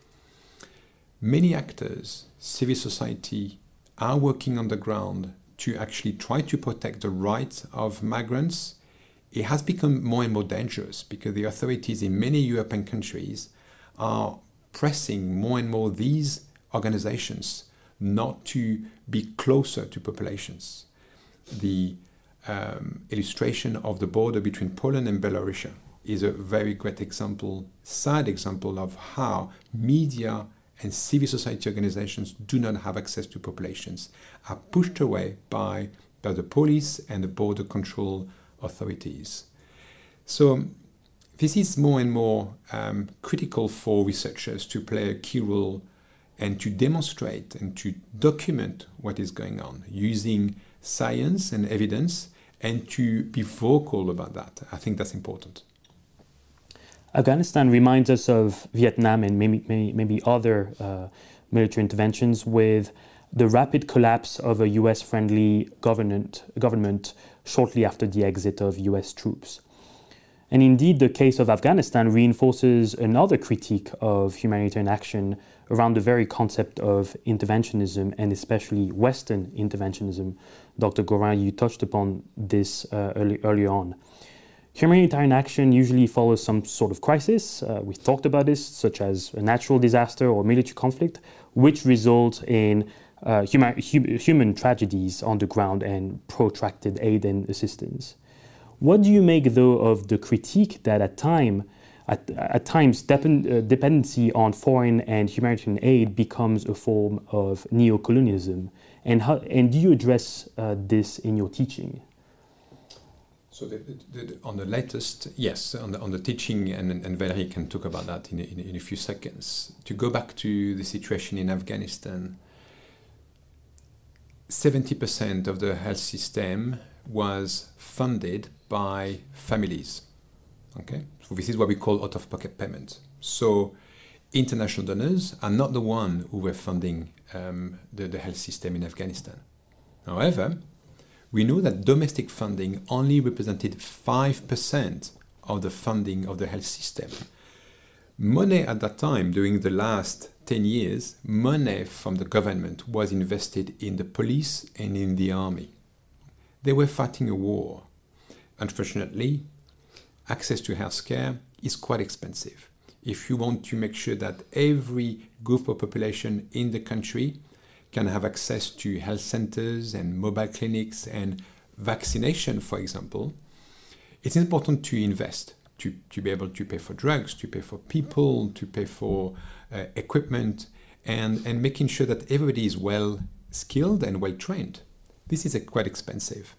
S3: Many actors, civil society, are working on the ground to actually try to protect the rights of migrants. It has become more and more dangerous because the authorities in many European countries are pressing more and more these organizations not to be closer to populations. The um, illustration of the border between Poland and Belarus is a very great example, sad example of how media and civil society organizations do not have access to populations, are pushed away by, by the police and the border control authorities. So this is more and more um, critical for researchers to play a key role and to demonstrate and to document what is going on using science and evidence and to be vocal about that. I think that's important.
S2: Afghanistan reminds us of Vietnam and maybe, maybe, maybe other uh, military interventions with the rapid collapse of a U S-friendly government, government shortly after the exit of U S troops. And indeed, the case of Afghanistan reinforces another critique of humanitarian action around the very concept of interventionism and especially Western interventionism. Doctor Gorin, you touched upon this uh, early, earlier on. Humanitarian action usually follows some sort of crisis. Uh, we talked about this, such as a natural disaster or military conflict, which results in uh, human, hu- human tragedies on the ground and protracted aid and assistance. What do you make, though, of the critique that at time, at, at times depend, uh, dependency on foreign and humanitarian aid becomes a form of neocolonialism? And how, and do you address uh, this in your teaching?
S3: So the, the, the, on the latest, yes, on the, on the teaching, and, and Valérie can talk about that in a, in, a, in a few seconds. To go back to the situation in Afghanistan, seventy percent of the health system was funded by families. Okay, so this is what we call out-of-pocket payment. So international donors are not the one who were funding um, the, the health system in Afghanistan. However, we know that domestic funding only represented five percent of the funding of the health system. Money at that time, during the last ten years, money from the government was invested in the police and in the army. They were fighting a war. Unfortunately, access to healthcare is quite expensive. If you want to make sure that every group of population in the country can have access to health centers and mobile clinics and vaccination, for example, it's important to invest, to, to be able to pay for drugs, to pay for people, to pay for uh, equipment, and, and making sure that everybody is well skilled and well trained. This is uh, quite expensive.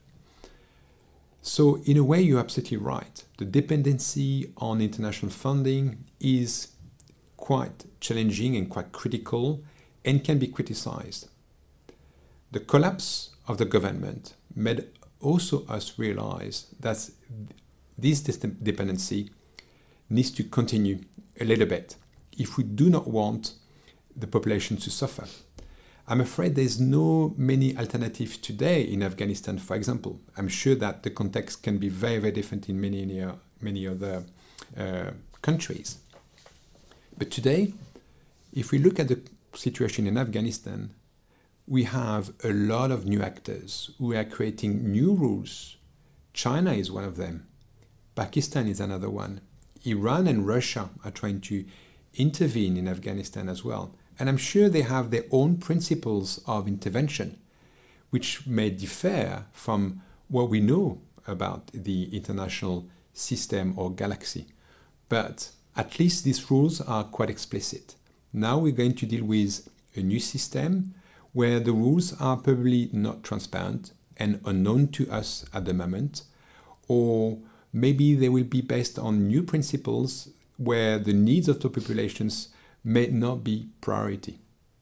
S3: So in a way, you're absolutely right. The dependency on international funding is quite challenging and quite critical, and can be criticized. The collapse of the government made also us realize that this dependency needs to continue a little bit if we do not want the population to suffer. I'm afraid there's no many alternatives today in Afghanistan, for example. I'm sure that the context can be very, very different in many, many other uh, countries. But today, if we look at the situation in Afghanistan, we have a lot of new actors who are creating new rules. China is one of them. Pakistan is another one. Iran and Russia are trying to intervene in Afghanistan as well. And I'm sure they have their own principles of intervention, which may differ from what we know about the international system or galaxy. But at least these rules are quite explicit. Now we're going to deal with a new system where the rules are probably not transparent and unknown to us at the moment, or maybe they will be based on new principles where the needs of the populations may not be priority.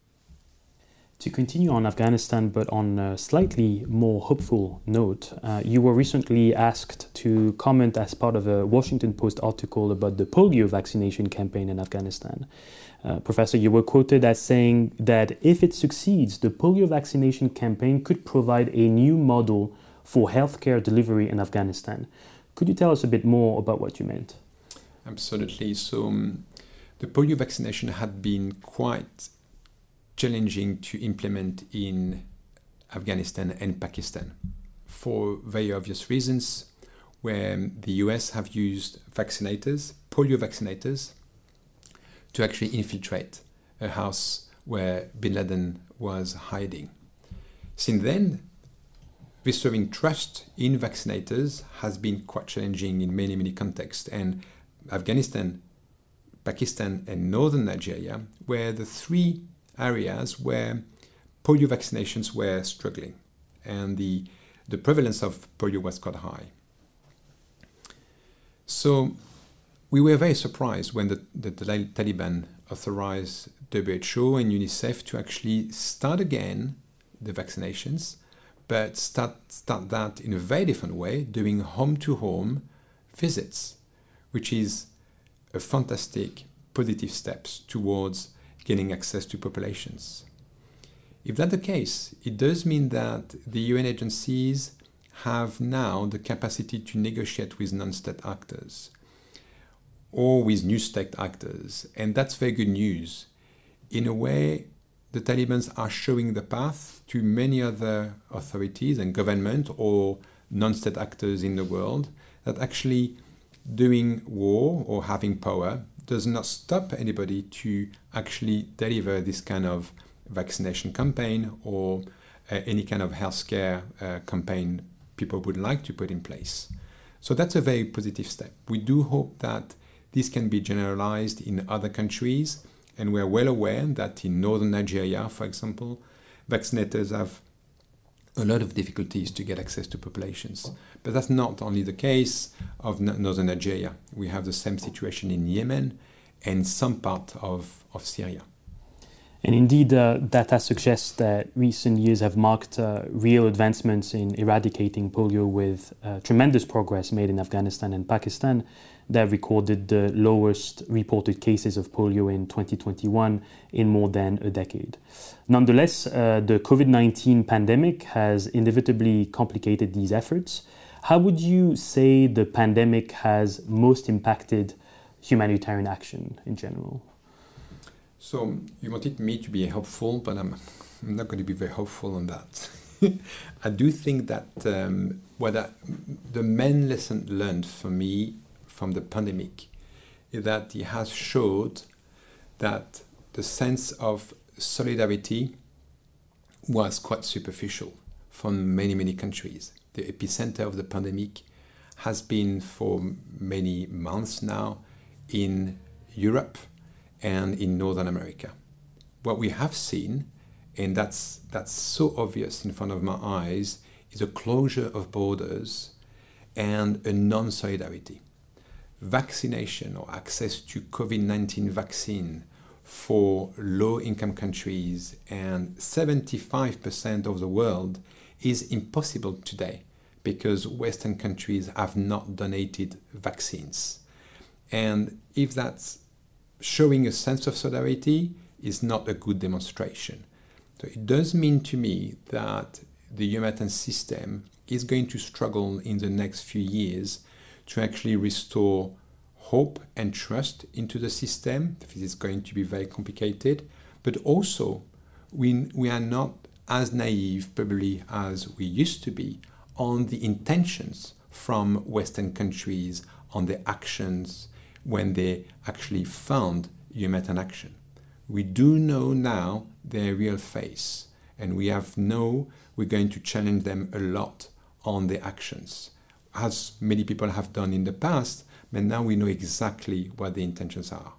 S2: To continue on Afghanistan, but on a slightly more hopeful note, uh, you were recently asked to comment as part of a Washington Post article about the polio vaccination campaign in Afghanistan. Uh, Professor, you were quoted as saying that if it succeeds, the polio vaccination campaign could provide a new model for healthcare delivery in Afghanistan. Could you tell us a bit more about what you meant?
S3: Absolutely. So um, the polio vaccination had been quite challenging to implement in Afghanistan and Pakistan for very obvious reasons, where the U S have used vaccinators, polio vaccinators, to actually infiltrate a house where bin Laden was hiding. Since then, restoring trust in vaccinators has been quite challenging in many, many contexts, and Afghanistan, Pakistan, and northern Nigeria were the three areas where polio vaccinations were struggling, and the, the prevalence of polio was quite high. So we were very surprised when the, the, the Taliban authorized W H O and UNICEF to actually start again the vaccinations, but start, start that in a very different way, doing home-to-home visits, which is a fantastic positive steps towards gaining access to populations. If that's the case, it does mean that the U N agencies have now the capacity to negotiate with non-state actors or with new state actors, and that's very good news. In a way, the Taliban are showing the path to many other authorities and government or non-state actors in the world, that actually doing war or having power does not stop anybody to actually deliver this kind of vaccination campaign or uh, any kind of healthcare uh, campaign people would like to put in place. So that's a very positive step. We do hope that this can be generalized in other countries, and we're well aware that in northern Nigeria, for example, vaccinators have a lot of difficulties to get access to populations. But that's not only the case of northern Nigeria. We have the same situation in Yemen and some part of, of Syria.
S2: And indeed, uh, data suggests that recent years have marked uh, real advancements in eradicating polio, with uh, tremendous progress made in Afghanistan and Pakistan that recorded the lowest reported cases of polio in twenty twenty-one in more than a decade. Nonetheless, uh, the COVID nineteen pandemic has inevitably complicated these efforts. How would you say the pandemic has most impacted humanitarian action in general?
S3: So you wanted me to be helpful, but I'm, I'm not going to be very hopeful on that. I do think that um, what I, the main lesson learned for me from the pandemic is that it has showed that the sense of solidarity was quite superficial from many, many countries. The epicenter of the pandemic has been for many months now in Europe and in Northern America. What we have seen, and that's that's so obvious in front of my eyes, is a closure of borders and a non-solidarity. Vaccination or access to COVID nineteen vaccine for low-income countries and seventy-five percent of the world is impossible today because Western countries have not donated vaccines. And if that's showing a sense of solidarity, is not a good demonstration. So it does mean to me that the humanitarian system is going to struggle in the next few years to actually restore hope and trust into the system. This is going to be very complicated, but also we, we are not as naive probably as we used to be on the intentions from Western countries, on the actions when they actually fund humanitarian action. We do know now their real face, and we have know we're going to challenge them a lot on their actions, as many people have done in the past, but now we know exactly what the intentions are.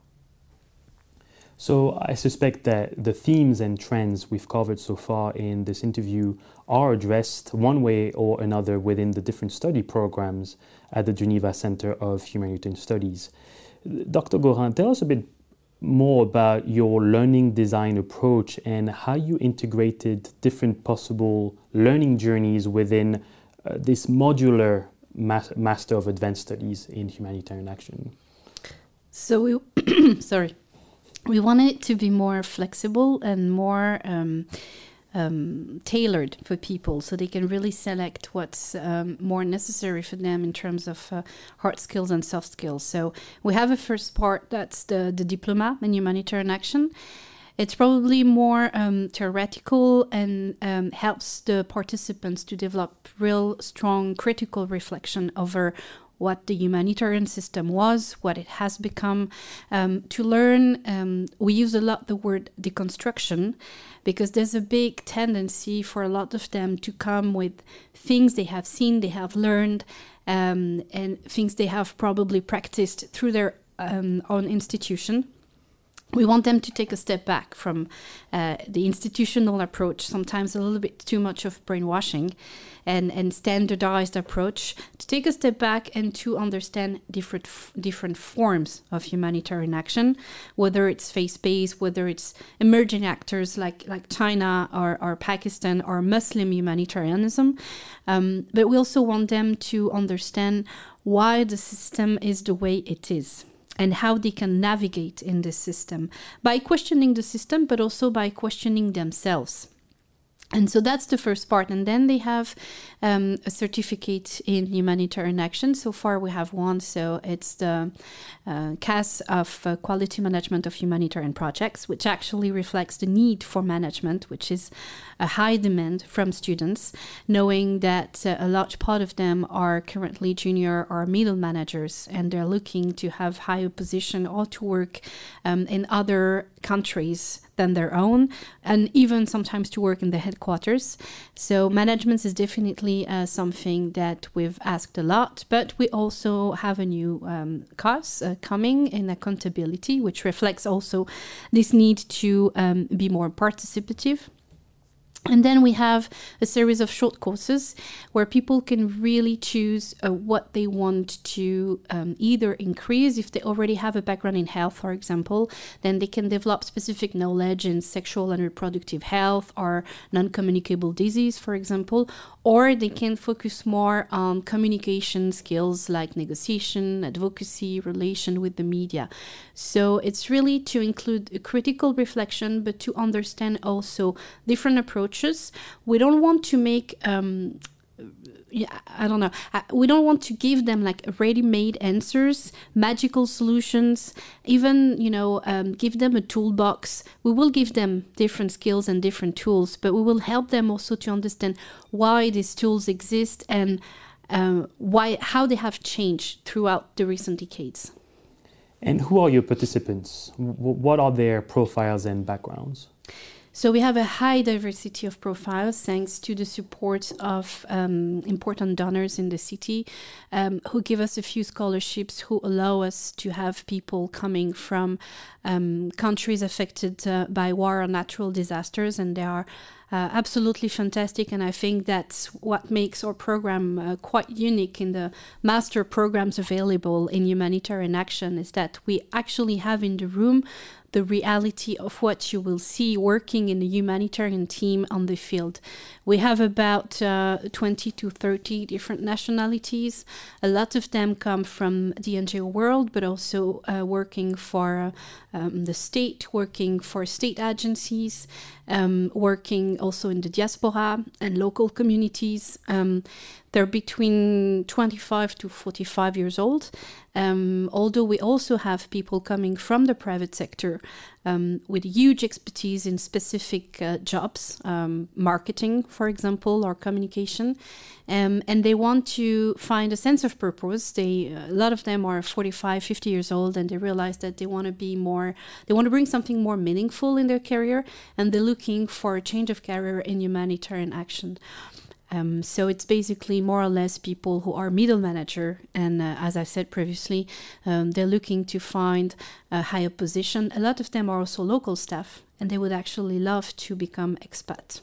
S2: So I suspect that the themes and trends we've covered so far in this interview are addressed one way or another within the different study programs at the Geneva Center of Humanitarian Studies. Doctor Gorin, tell us a bit more about your learning design approach and how you integrated different possible learning journeys within uh, this modular ma- Master of Advanced Studies in Humanitarian Action.
S1: So we, sorry, we wanted it to be more flexible and more um, um, tailored for people, so they can really select what's um, more necessary for them in terms of uh, hard skills and soft skills. So we have a first part, that's the, the diploma in humanitarian action. It's probably more um, theoretical and um, helps the participants to develop real strong critical reflection over what the humanitarian system was, what it has become. Um, to learn, um, we use a lot the word deconstruction, because there's a big tendency for a lot of them to come with things they have seen, they have learned, um, and things they have probably practiced through their um, own institution. We want them to take a step back from uh, the institutional approach, sometimes a little bit too much of brainwashing and, and standardized approach, to take a step back and to understand different f- different forms of humanitarian action, whether it's faith-based, whether it's emerging actors like, like China or, or Pakistan or Muslim humanitarianism. Um, but we also want them to understand why the system is the way it is, and how they can navigate in this system by questioning the system, but also by questioning themselves. And so that's the first part. And then they have um, a certificate in humanitarian action. So far we have one. So it's the uh, C A S of uh, Quality Management of Humanitarian Projects, which actually reflects the need for management, which is a high demand from students, knowing that uh, a large part of them are currently junior or middle managers, and they're looking to have higher position or to work um, in other countries than their own, and even sometimes to work in the headquarters. So management is definitely uh, something that we've asked a lot, but we also have a new um, course uh, coming in accountability, which reflects also this need to um, be more participative. And then we have a series of short courses where people can really choose uh, what they want to um, either increase. If they already have a background in health, for example, then they can develop specific knowledge in sexual and reproductive health or non-communicable disease, for example, or they can focus more on communication skills like negotiation, advocacy, relation with the media. So it's really to include a critical reflection, but to understand also different approaches. We don't want to make, um, yeah, I don't know, we don't want to give them like ready-made answers, magical solutions, even, you know, um, give them a toolbox. We will give them different skills and different tools, but we will help them also to understand why these tools exist and um, why, how they have changed throughout the recent decades.
S2: And who are your participants? What are their profiles and backgrounds?
S1: So we have a high diversity of profiles thanks to the support of um, important donors in the city um, who give us a few scholarships, who allow us to have people coming from um, countries affected uh, by war or natural disasters, and they are Uh, absolutely fantastic, and I think that's what makes our program uh, quite unique in the master programs available in humanitarian action, is that we actually have in the room the reality of what you will see working in the humanitarian team on the field. We have about uh, twenty to thirty different nationalities. A lot of them come from the N G O world, but also uh, working for uh, um, the state, working for state agencies, um, working also in the diaspora and local communities. Um, they're between twenty-five to forty-five years old. Um, although we also have people coming from the private sector um, with huge expertise in specific uh, jobs, um, marketing, for example, or communication. Um, and they want to find a sense of purpose. They, a lot of them are forty-five, fifty years old, and they realize that they want to be more, they want to bring something more meaningful in their career, and they're looking for a change of career in humanitarian action. Um, so it's basically more or less people who are middle manager, and uh, as I said previously, um, they're looking to find a higher position. A lot of them are also local staff, and they would actually love to become expat.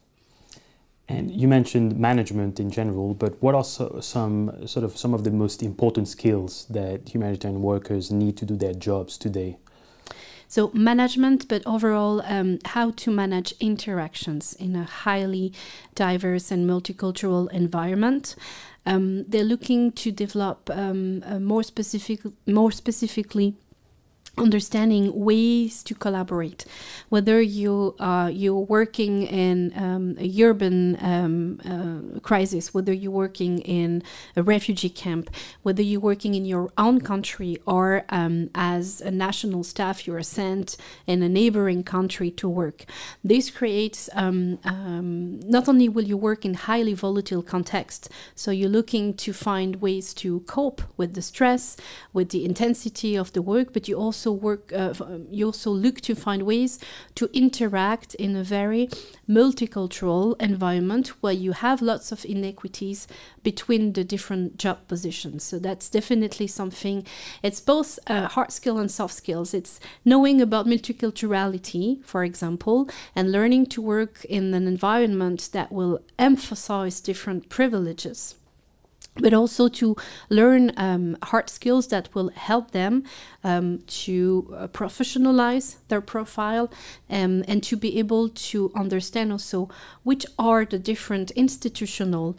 S2: And you mentioned management in general, but what are so, some sort of some of the most important skills that humanitarian workers need to do their jobs today?
S1: So management, but overall, um, how to manage interactions in a highly diverse and multicultural environment. Um, they're looking to develop um, a more specific, more specifically, understanding ways to collaborate, whether you are you're working in um, a urban um, uh, crisis, whether you're working in a refugee camp, whether you're working in your own country, or um, as a national staff you are sent in a neighboring country to work. This creates um, um, not only will you work in highly volatile context, so you're looking to find ways to cope with the stress, with the intensity of the work, but you also work uh, you also look to find ways to interact in a very multicultural environment where you have lots of inequities between the different job positions. So that's definitely something. It's both uh, hard skill and soft skills. It's knowing about multiculturality, for example, and learning to work in an environment that will emphasize different privileges, but also to learn um, hard skills that will help them um, to uh, professionalize their profile um, and to be able to understand also which are the different institutional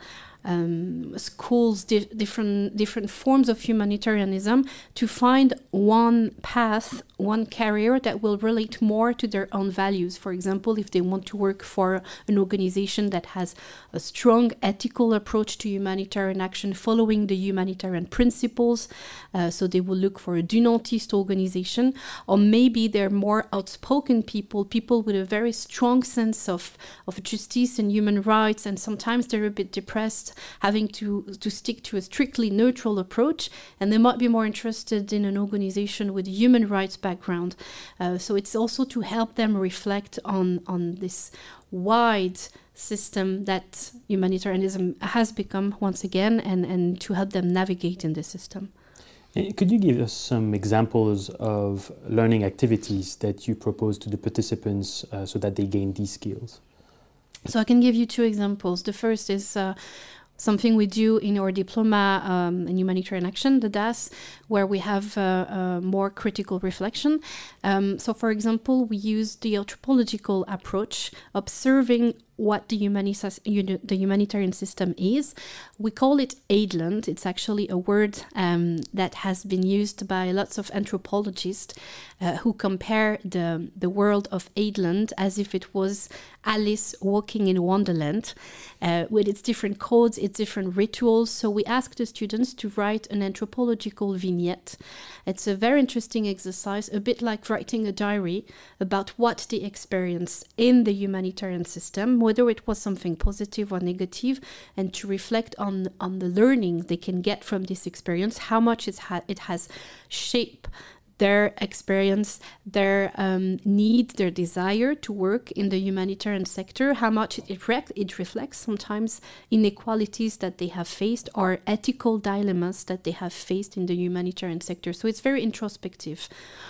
S1: um, schools, di- different different forms of humanitarianism, to find one path, one career that will relate more to their own values. For example, if they want to work for an organization that has a strong ethical approach to humanitarian action, following the humanitarian principles, uh, so they will look for a do notiste organization, or maybe they're more outspoken people, people with a very strong sense of, of justice and human rights, and sometimes they're a bit depressed, having to, to stick to a strictly neutral approach, and they might be more interested in an organization with a human rights background. Uh, so it's also to help them reflect on, on this wide system that humanitarianism has become once again, and, and to help them navigate in this system.
S2: Could you give us some examples of learning activities that you propose to the participants uh, so that they gain these skills?
S1: So I can give you two examples. The first is uh, something we do in our diploma um, in humanitarian action, the D A S, where we have uh, uh, more critical reflection. Um, so, for example, we use the anthropological approach, observing what the, humani- the humanitarian system is. We call it aidland. It's actually a word um, that has been used by lots of anthropologists uh, who compare the, the world of aidland as if it was Alice walking in Wonderland, uh, with its different codes, its different rituals. So we ask the students to write an anthropological vignette. It's a very interesting exercise, a bit like writing a diary about what they experience in the humanitarian system, whether it was something positive or negative, and to reflect on, on the learning they can get from this experience, how much it's ha- it has shaped their experience, their um, need, their desire to work in the humanitarian sector, how much it, re- it reflects sometimes inequalities that they have faced or ethical dilemmas that they have faced in the humanitarian sector. So it's very introspective.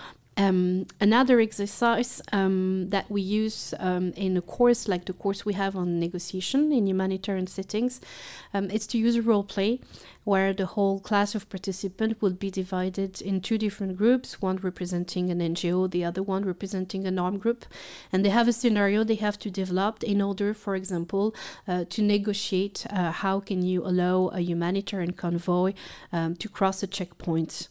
S1: Um, another exercise um, that we use um, in a course like the course we have on negotiation in humanitarian settings, um, it's to use a role play where the whole class of participants will be divided in two different groups, one representing an N G O, the other one representing an armed group. And they have a scenario they have to develop in order, for example, uh, to negotiate uh, how can you allow a humanitarian convoy um, to cross a checkpoint.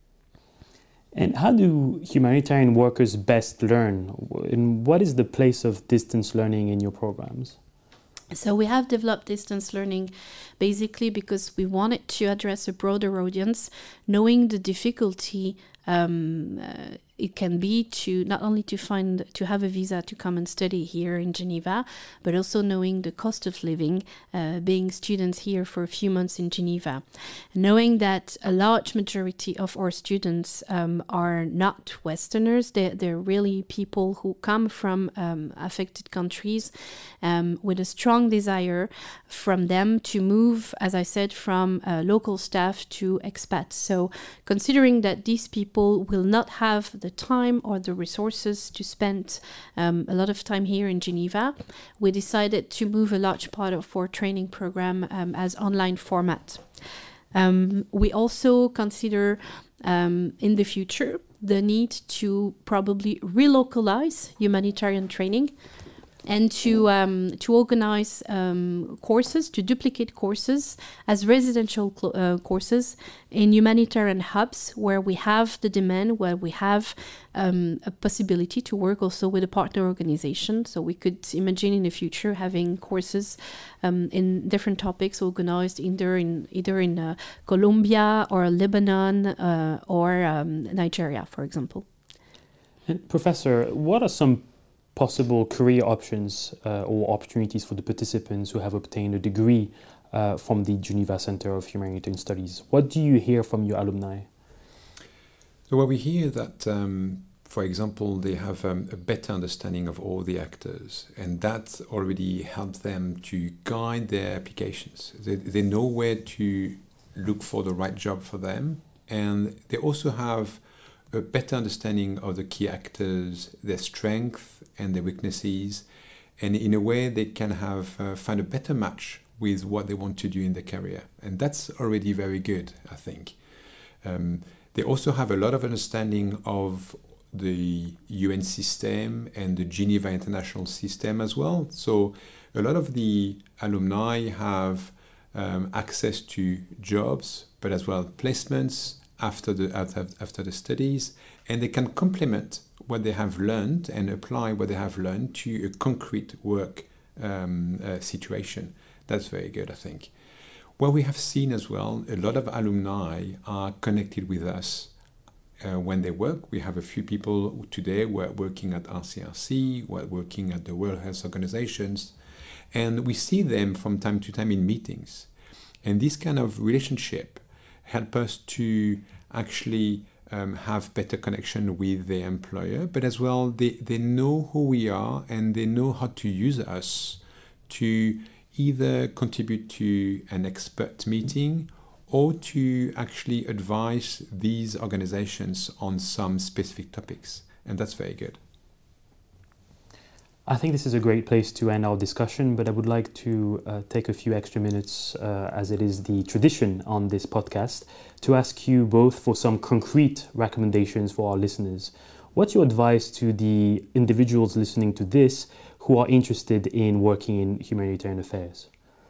S2: And how do humanitarian workers best learn? And what is the place of distance learning in your programs?
S1: So we have developed distance learning basically because we wanted to address a broader audience, knowing the difficulty um, uh, it can be to not only to find to have a visa to come and study here in Geneva, but also knowing the cost of living, uh, being students here for a few months in Geneva, knowing that a large majority of our students um, are not Westerners. They're, they're really people who come from um, affected countries um, with a strong desire from them to move, as I said, from uh, local staff to expats. So considering that these people will not have the time or the resources to spend um, a lot of time here in Geneva, we decided to move a large part of our training program um, as online format. Um, we also consider um, in the future the need to probably relocalize humanitarian training and to um, to organize um, courses, to duplicate courses as residential cl- uh, courses in humanitarian hubs where we have the demand, where we have um, a possibility to work also with a partner organization. So we could imagine in the future having courses um, in different topics organized either in either in uh, Colombia or Lebanon uh, or um, Nigeria, for example.
S2: And Professor, what are some possible career options uh, or opportunities for the participants who have obtained a degree uh, from the Geneva Center of Humanitarian Studies? What do you hear from your alumni?
S3: So well, we hear that, um, for example, they have um, a better understanding of all the actors, and that already helps them to guide their applications. They, they know where to look for the right job for them, and they also have a better understanding of the key actors, their strengths and their weaknesses, and in a way they can have uh, find a better match with what they want to do in their career, and that's already very good, I think. Um, they also have a lot of understanding of the U N system and the Geneva International System as well. So a lot of the alumni have um, access to jobs, but as well placements after the after, after the studies, and they can complement what they have learned and apply what they have learned to a concrete work um, uh, situation. That's very good, I think. What we have seen as well, a lot of alumni are connected with us uh, when they work. We have a few people today who are working at R C R C, who are working at the World Health Organizations, and we see them from time to time in meetings. And this kind of relationship help us to actually um, have better connection with the employer, but as well, they, they know who we are and they know how to use us to either contribute to an expert meeting or to actually advise these organizations on some specific topics. And that's very good.
S2: I think this is a great place to end our discussion, but I would like to uh, take a few extra minutes, uh, as it is the tradition on this podcast, to ask you both for some concrete recommendations for our listeners. What's your advice to the individuals listening to this who are interested in working in humanitarian affairs?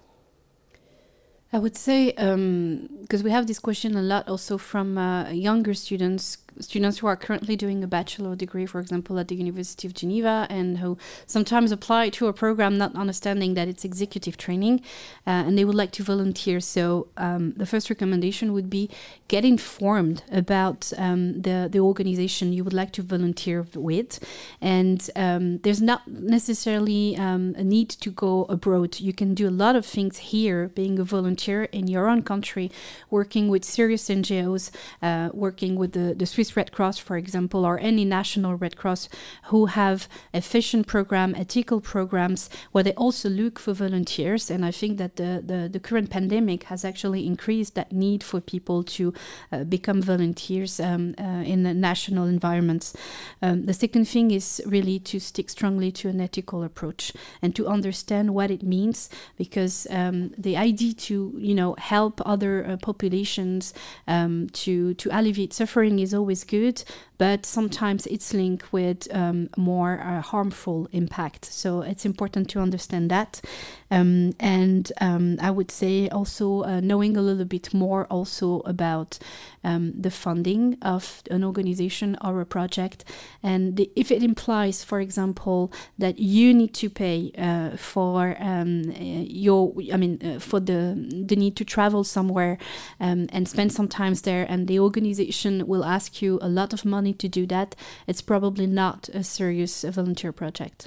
S1: I would say, because um, we have this question a lot also from uh, younger students, students who are currently doing a bachelor degree, for example, at the University of Geneva, and who sometimes apply to a program not understanding that it's executive training, uh, and they would like to volunteer. So um, the first recommendation would be get informed about um, the, the organization you would like to volunteer with. And um, there's not necessarily um, a need to go abroad. You can do a lot of things here, being a volunteer in your own country, working with serious N G Os, uh, working with the, the Swiss Red Cross, for example, or any national Red Cross, who have efficient program, ethical programs, where they also look for volunteers. And I think that the, the, the current pandemic has actually increased that need for people to uh, become volunteers um, uh, in the national environments. Um, the second thing is really to stick strongly to an ethical approach and to understand what it means, because um, the idea to, you know, help other uh, populations um, to, to alleviate suffering is always good, but sometimes it's linked with um, more uh, harmful impact. So it's important to understand that. Um, and um, I would say also uh, knowing a little bit more also about um, the funding of an organization or a project. And the, if it implies, for example, that you need to pay uh, for um, your, I mean, uh, for the, the need to travel somewhere um, and spend some time there, and the organization will ask you a lot of money to do that, it's probably not a serious volunteer project.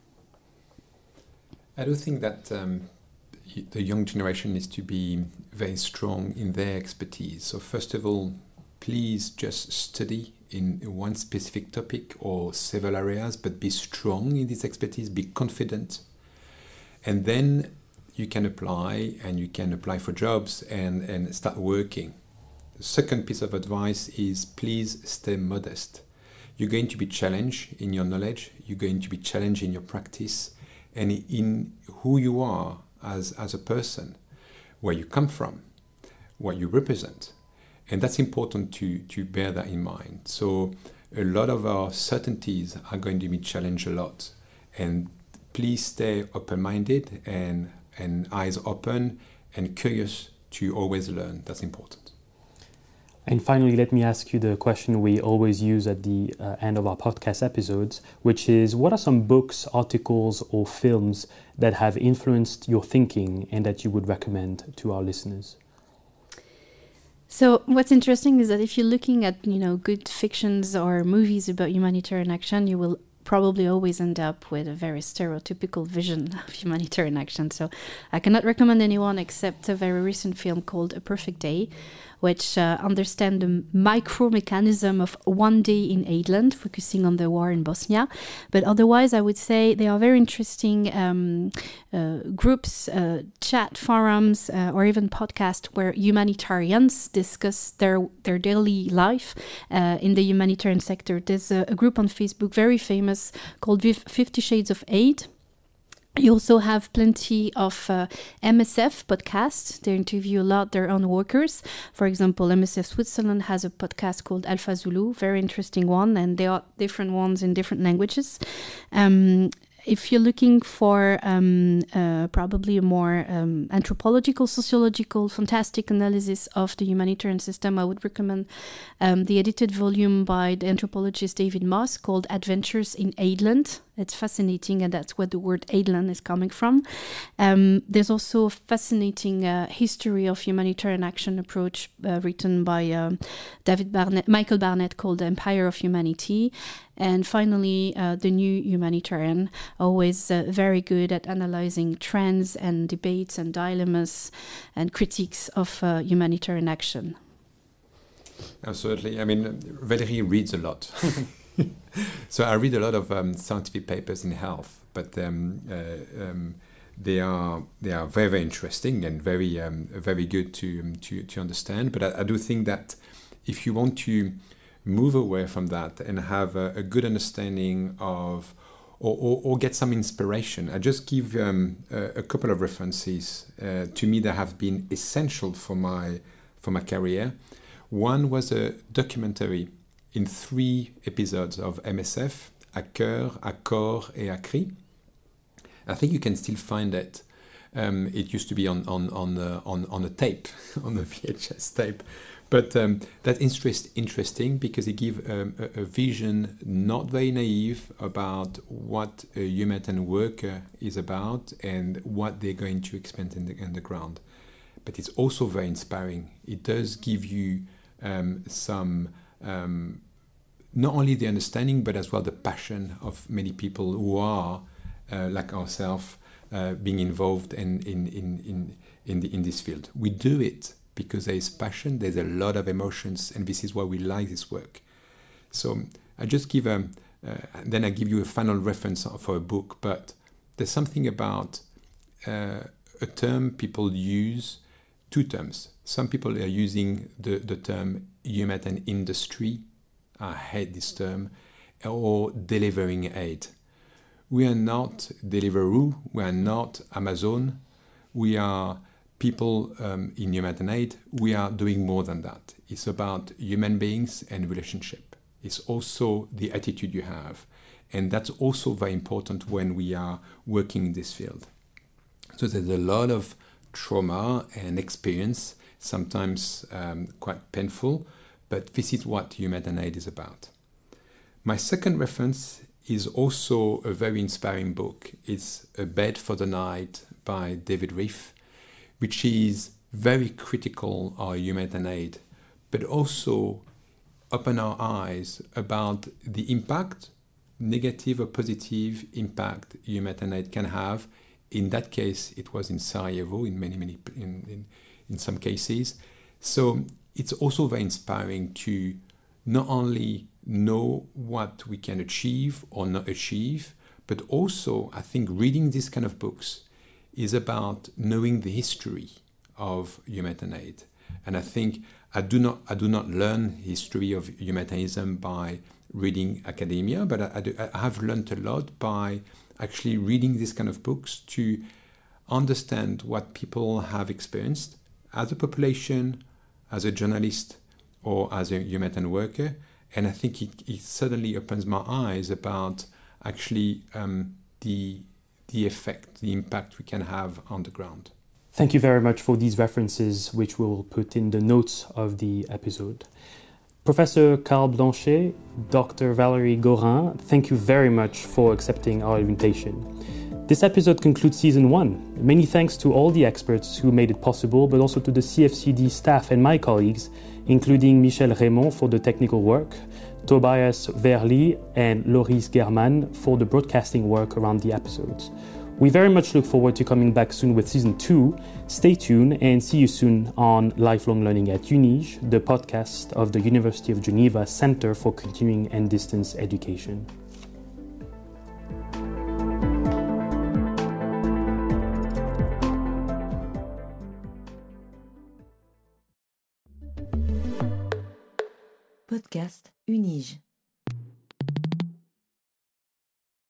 S3: I do think that um, the young generation needs to be very strong in their expertise. So first of all, please just study in one specific topic or several areas, but be strong in this expertise, be confident. And then you can apply and you can apply for jobs and, and start working. The second piece of advice is please stay modest. You're going to be challenged in your knowledge, you're going to be challenged in your practice, and in who you are as, as a person, where you come from, what you represent. And that's important to, to bear that in mind. So a lot of our certainties are going to be challenged a lot. And please stay open-minded and, and eyes open and curious to always learn. That's important.
S2: And finally, let me ask you the question we always use at the uh, end of our podcast episodes, which is, what are some books, articles, or films that have influenced your thinking and that you would recommend to our listeners?
S1: So what's interesting is that if you're looking at, you know, good fictions or movies about humanitarian action, you will probably always end up with a very stereotypical vision of humanitarian action. So I cannot recommend anyone except a very recent film called A Perfect Day, which uh, understand the micro mechanism of One Day in Aidland, focusing on the war in Bosnia. But otherwise, I would say they are very interesting um, uh, groups, uh, chat forums, uh, or even podcasts where humanitarians discuss their, their daily life uh, in the humanitarian sector. There's a, a group on Facebook, very famous, called Fifty Shades of Aid. You also have plenty of uh, M S F podcasts. They interview a lot their own workers. For example, M S F Switzerland has a podcast called Alpha Zulu, very interesting one, and there are different ones in different languages. Um, if you're looking for um, uh, probably a more um, anthropological, sociological, fantastic analysis of the humanitarian system, I would recommend um, the edited volume by the anthropologist David Moss called Adventures in Aidland. It's fascinating, and that's where the word Aidland is coming from. Um, there's also a fascinating uh, history of humanitarian action approach uh, written by uh, David Barnett, Michael Barnett, called Empire of Humanity. And finally, uh, The New Humanitarian, always uh, very good at analyzing trends and debates and dilemmas and critiques of uh, humanitarian action.
S3: Absolutely. I mean, Valérie reads a lot. So I read a lot of um, scientific papers in health, but um, uh, um, they are they are very, very interesting and very um, very good to um, to to understand. But I, I do think that if you want to move away from that and have a, a good understanding of, or, or, or get some inspiration, I just give um, a, a couple of references uh, to me that have been essential for my for my career. One was a documentary in three episodes of M S F, À Cœur, À Corps et À Cri. I think you can still find it. Um, it used to be on on on uh, on, on a tape, on a V H S tape. But um, that's interest, interesting because it gives um, a, a vision not very naive about what a humanitarian worker is about and what they're going to experience in the, in the ground. But it's also very inspiring. It does give you um, some, um, not only the understanding, but as well the passion of many people who are, uh, like ourselves, uh, being involved in, in, in, in, in, the, in this field. We do it because there is passion, there's a lot of emotions, and this is why we like this work. So I just give a, uh, then I give you a final reference for a book, but there's something about uh, a term people use, two terms. Some people are using the, the term humanitarian industry, I hate this term, or delivering aid. We are not Deliveroo, we are not Amazon, we are people um, in humanitarian aid. We are doing more than that. It's about human beings and relationship. It's also the attitude you have. And that's also very important when we are working in this field. So there's a lot of trauma and experience, sometimes um, quite painful, but this is what humanitarian aid is about. My second reference is also a very inspiring book. It's A Bed for the Night by David Rieff, which is very critical of humanitarian aid, but also open our eyes about the impact, negative or positive impact humanitarian aid can have. In that case, it was in Sarajevo, in many, many, in, in, in some cases. So it's also very inspiring to not only know what we can achieve or not achieve, but also, I think, reading these kind of books is about knowing the history of humanitarian aid. And I think I do not I do not learn history of humanitarianism by reading academia, but I, I, do, I have learned a lot by actually reading these kind of books to understand what people have experienced as a population, as a journalist, or as a humanitarian worker. And I think it, it suddenly opens my eyes about actually um, the the effect, the impact we can have on the ground.
S2: Thank you very much for these references, which we will put in the notes of the episode. Professor Karl Blanchet, Doctor Valérie Gorin, thank you very much for accepting our invitation. This episode concludes season one. Many thanks to all the experts who made it possible, but also to the C F C D staff and my colleagues, including Michel Raymond for the technical work, Tobias Verli and Loris German for the broadcasting work around the episodes. We very much look forward to coming back soon with season two. Stay tuned and see you soon on Lifelong Learning at UNIGE, the podcast of the University of Geneva Center for Continuing and Distance Education.
S4: Podcast UNIGE.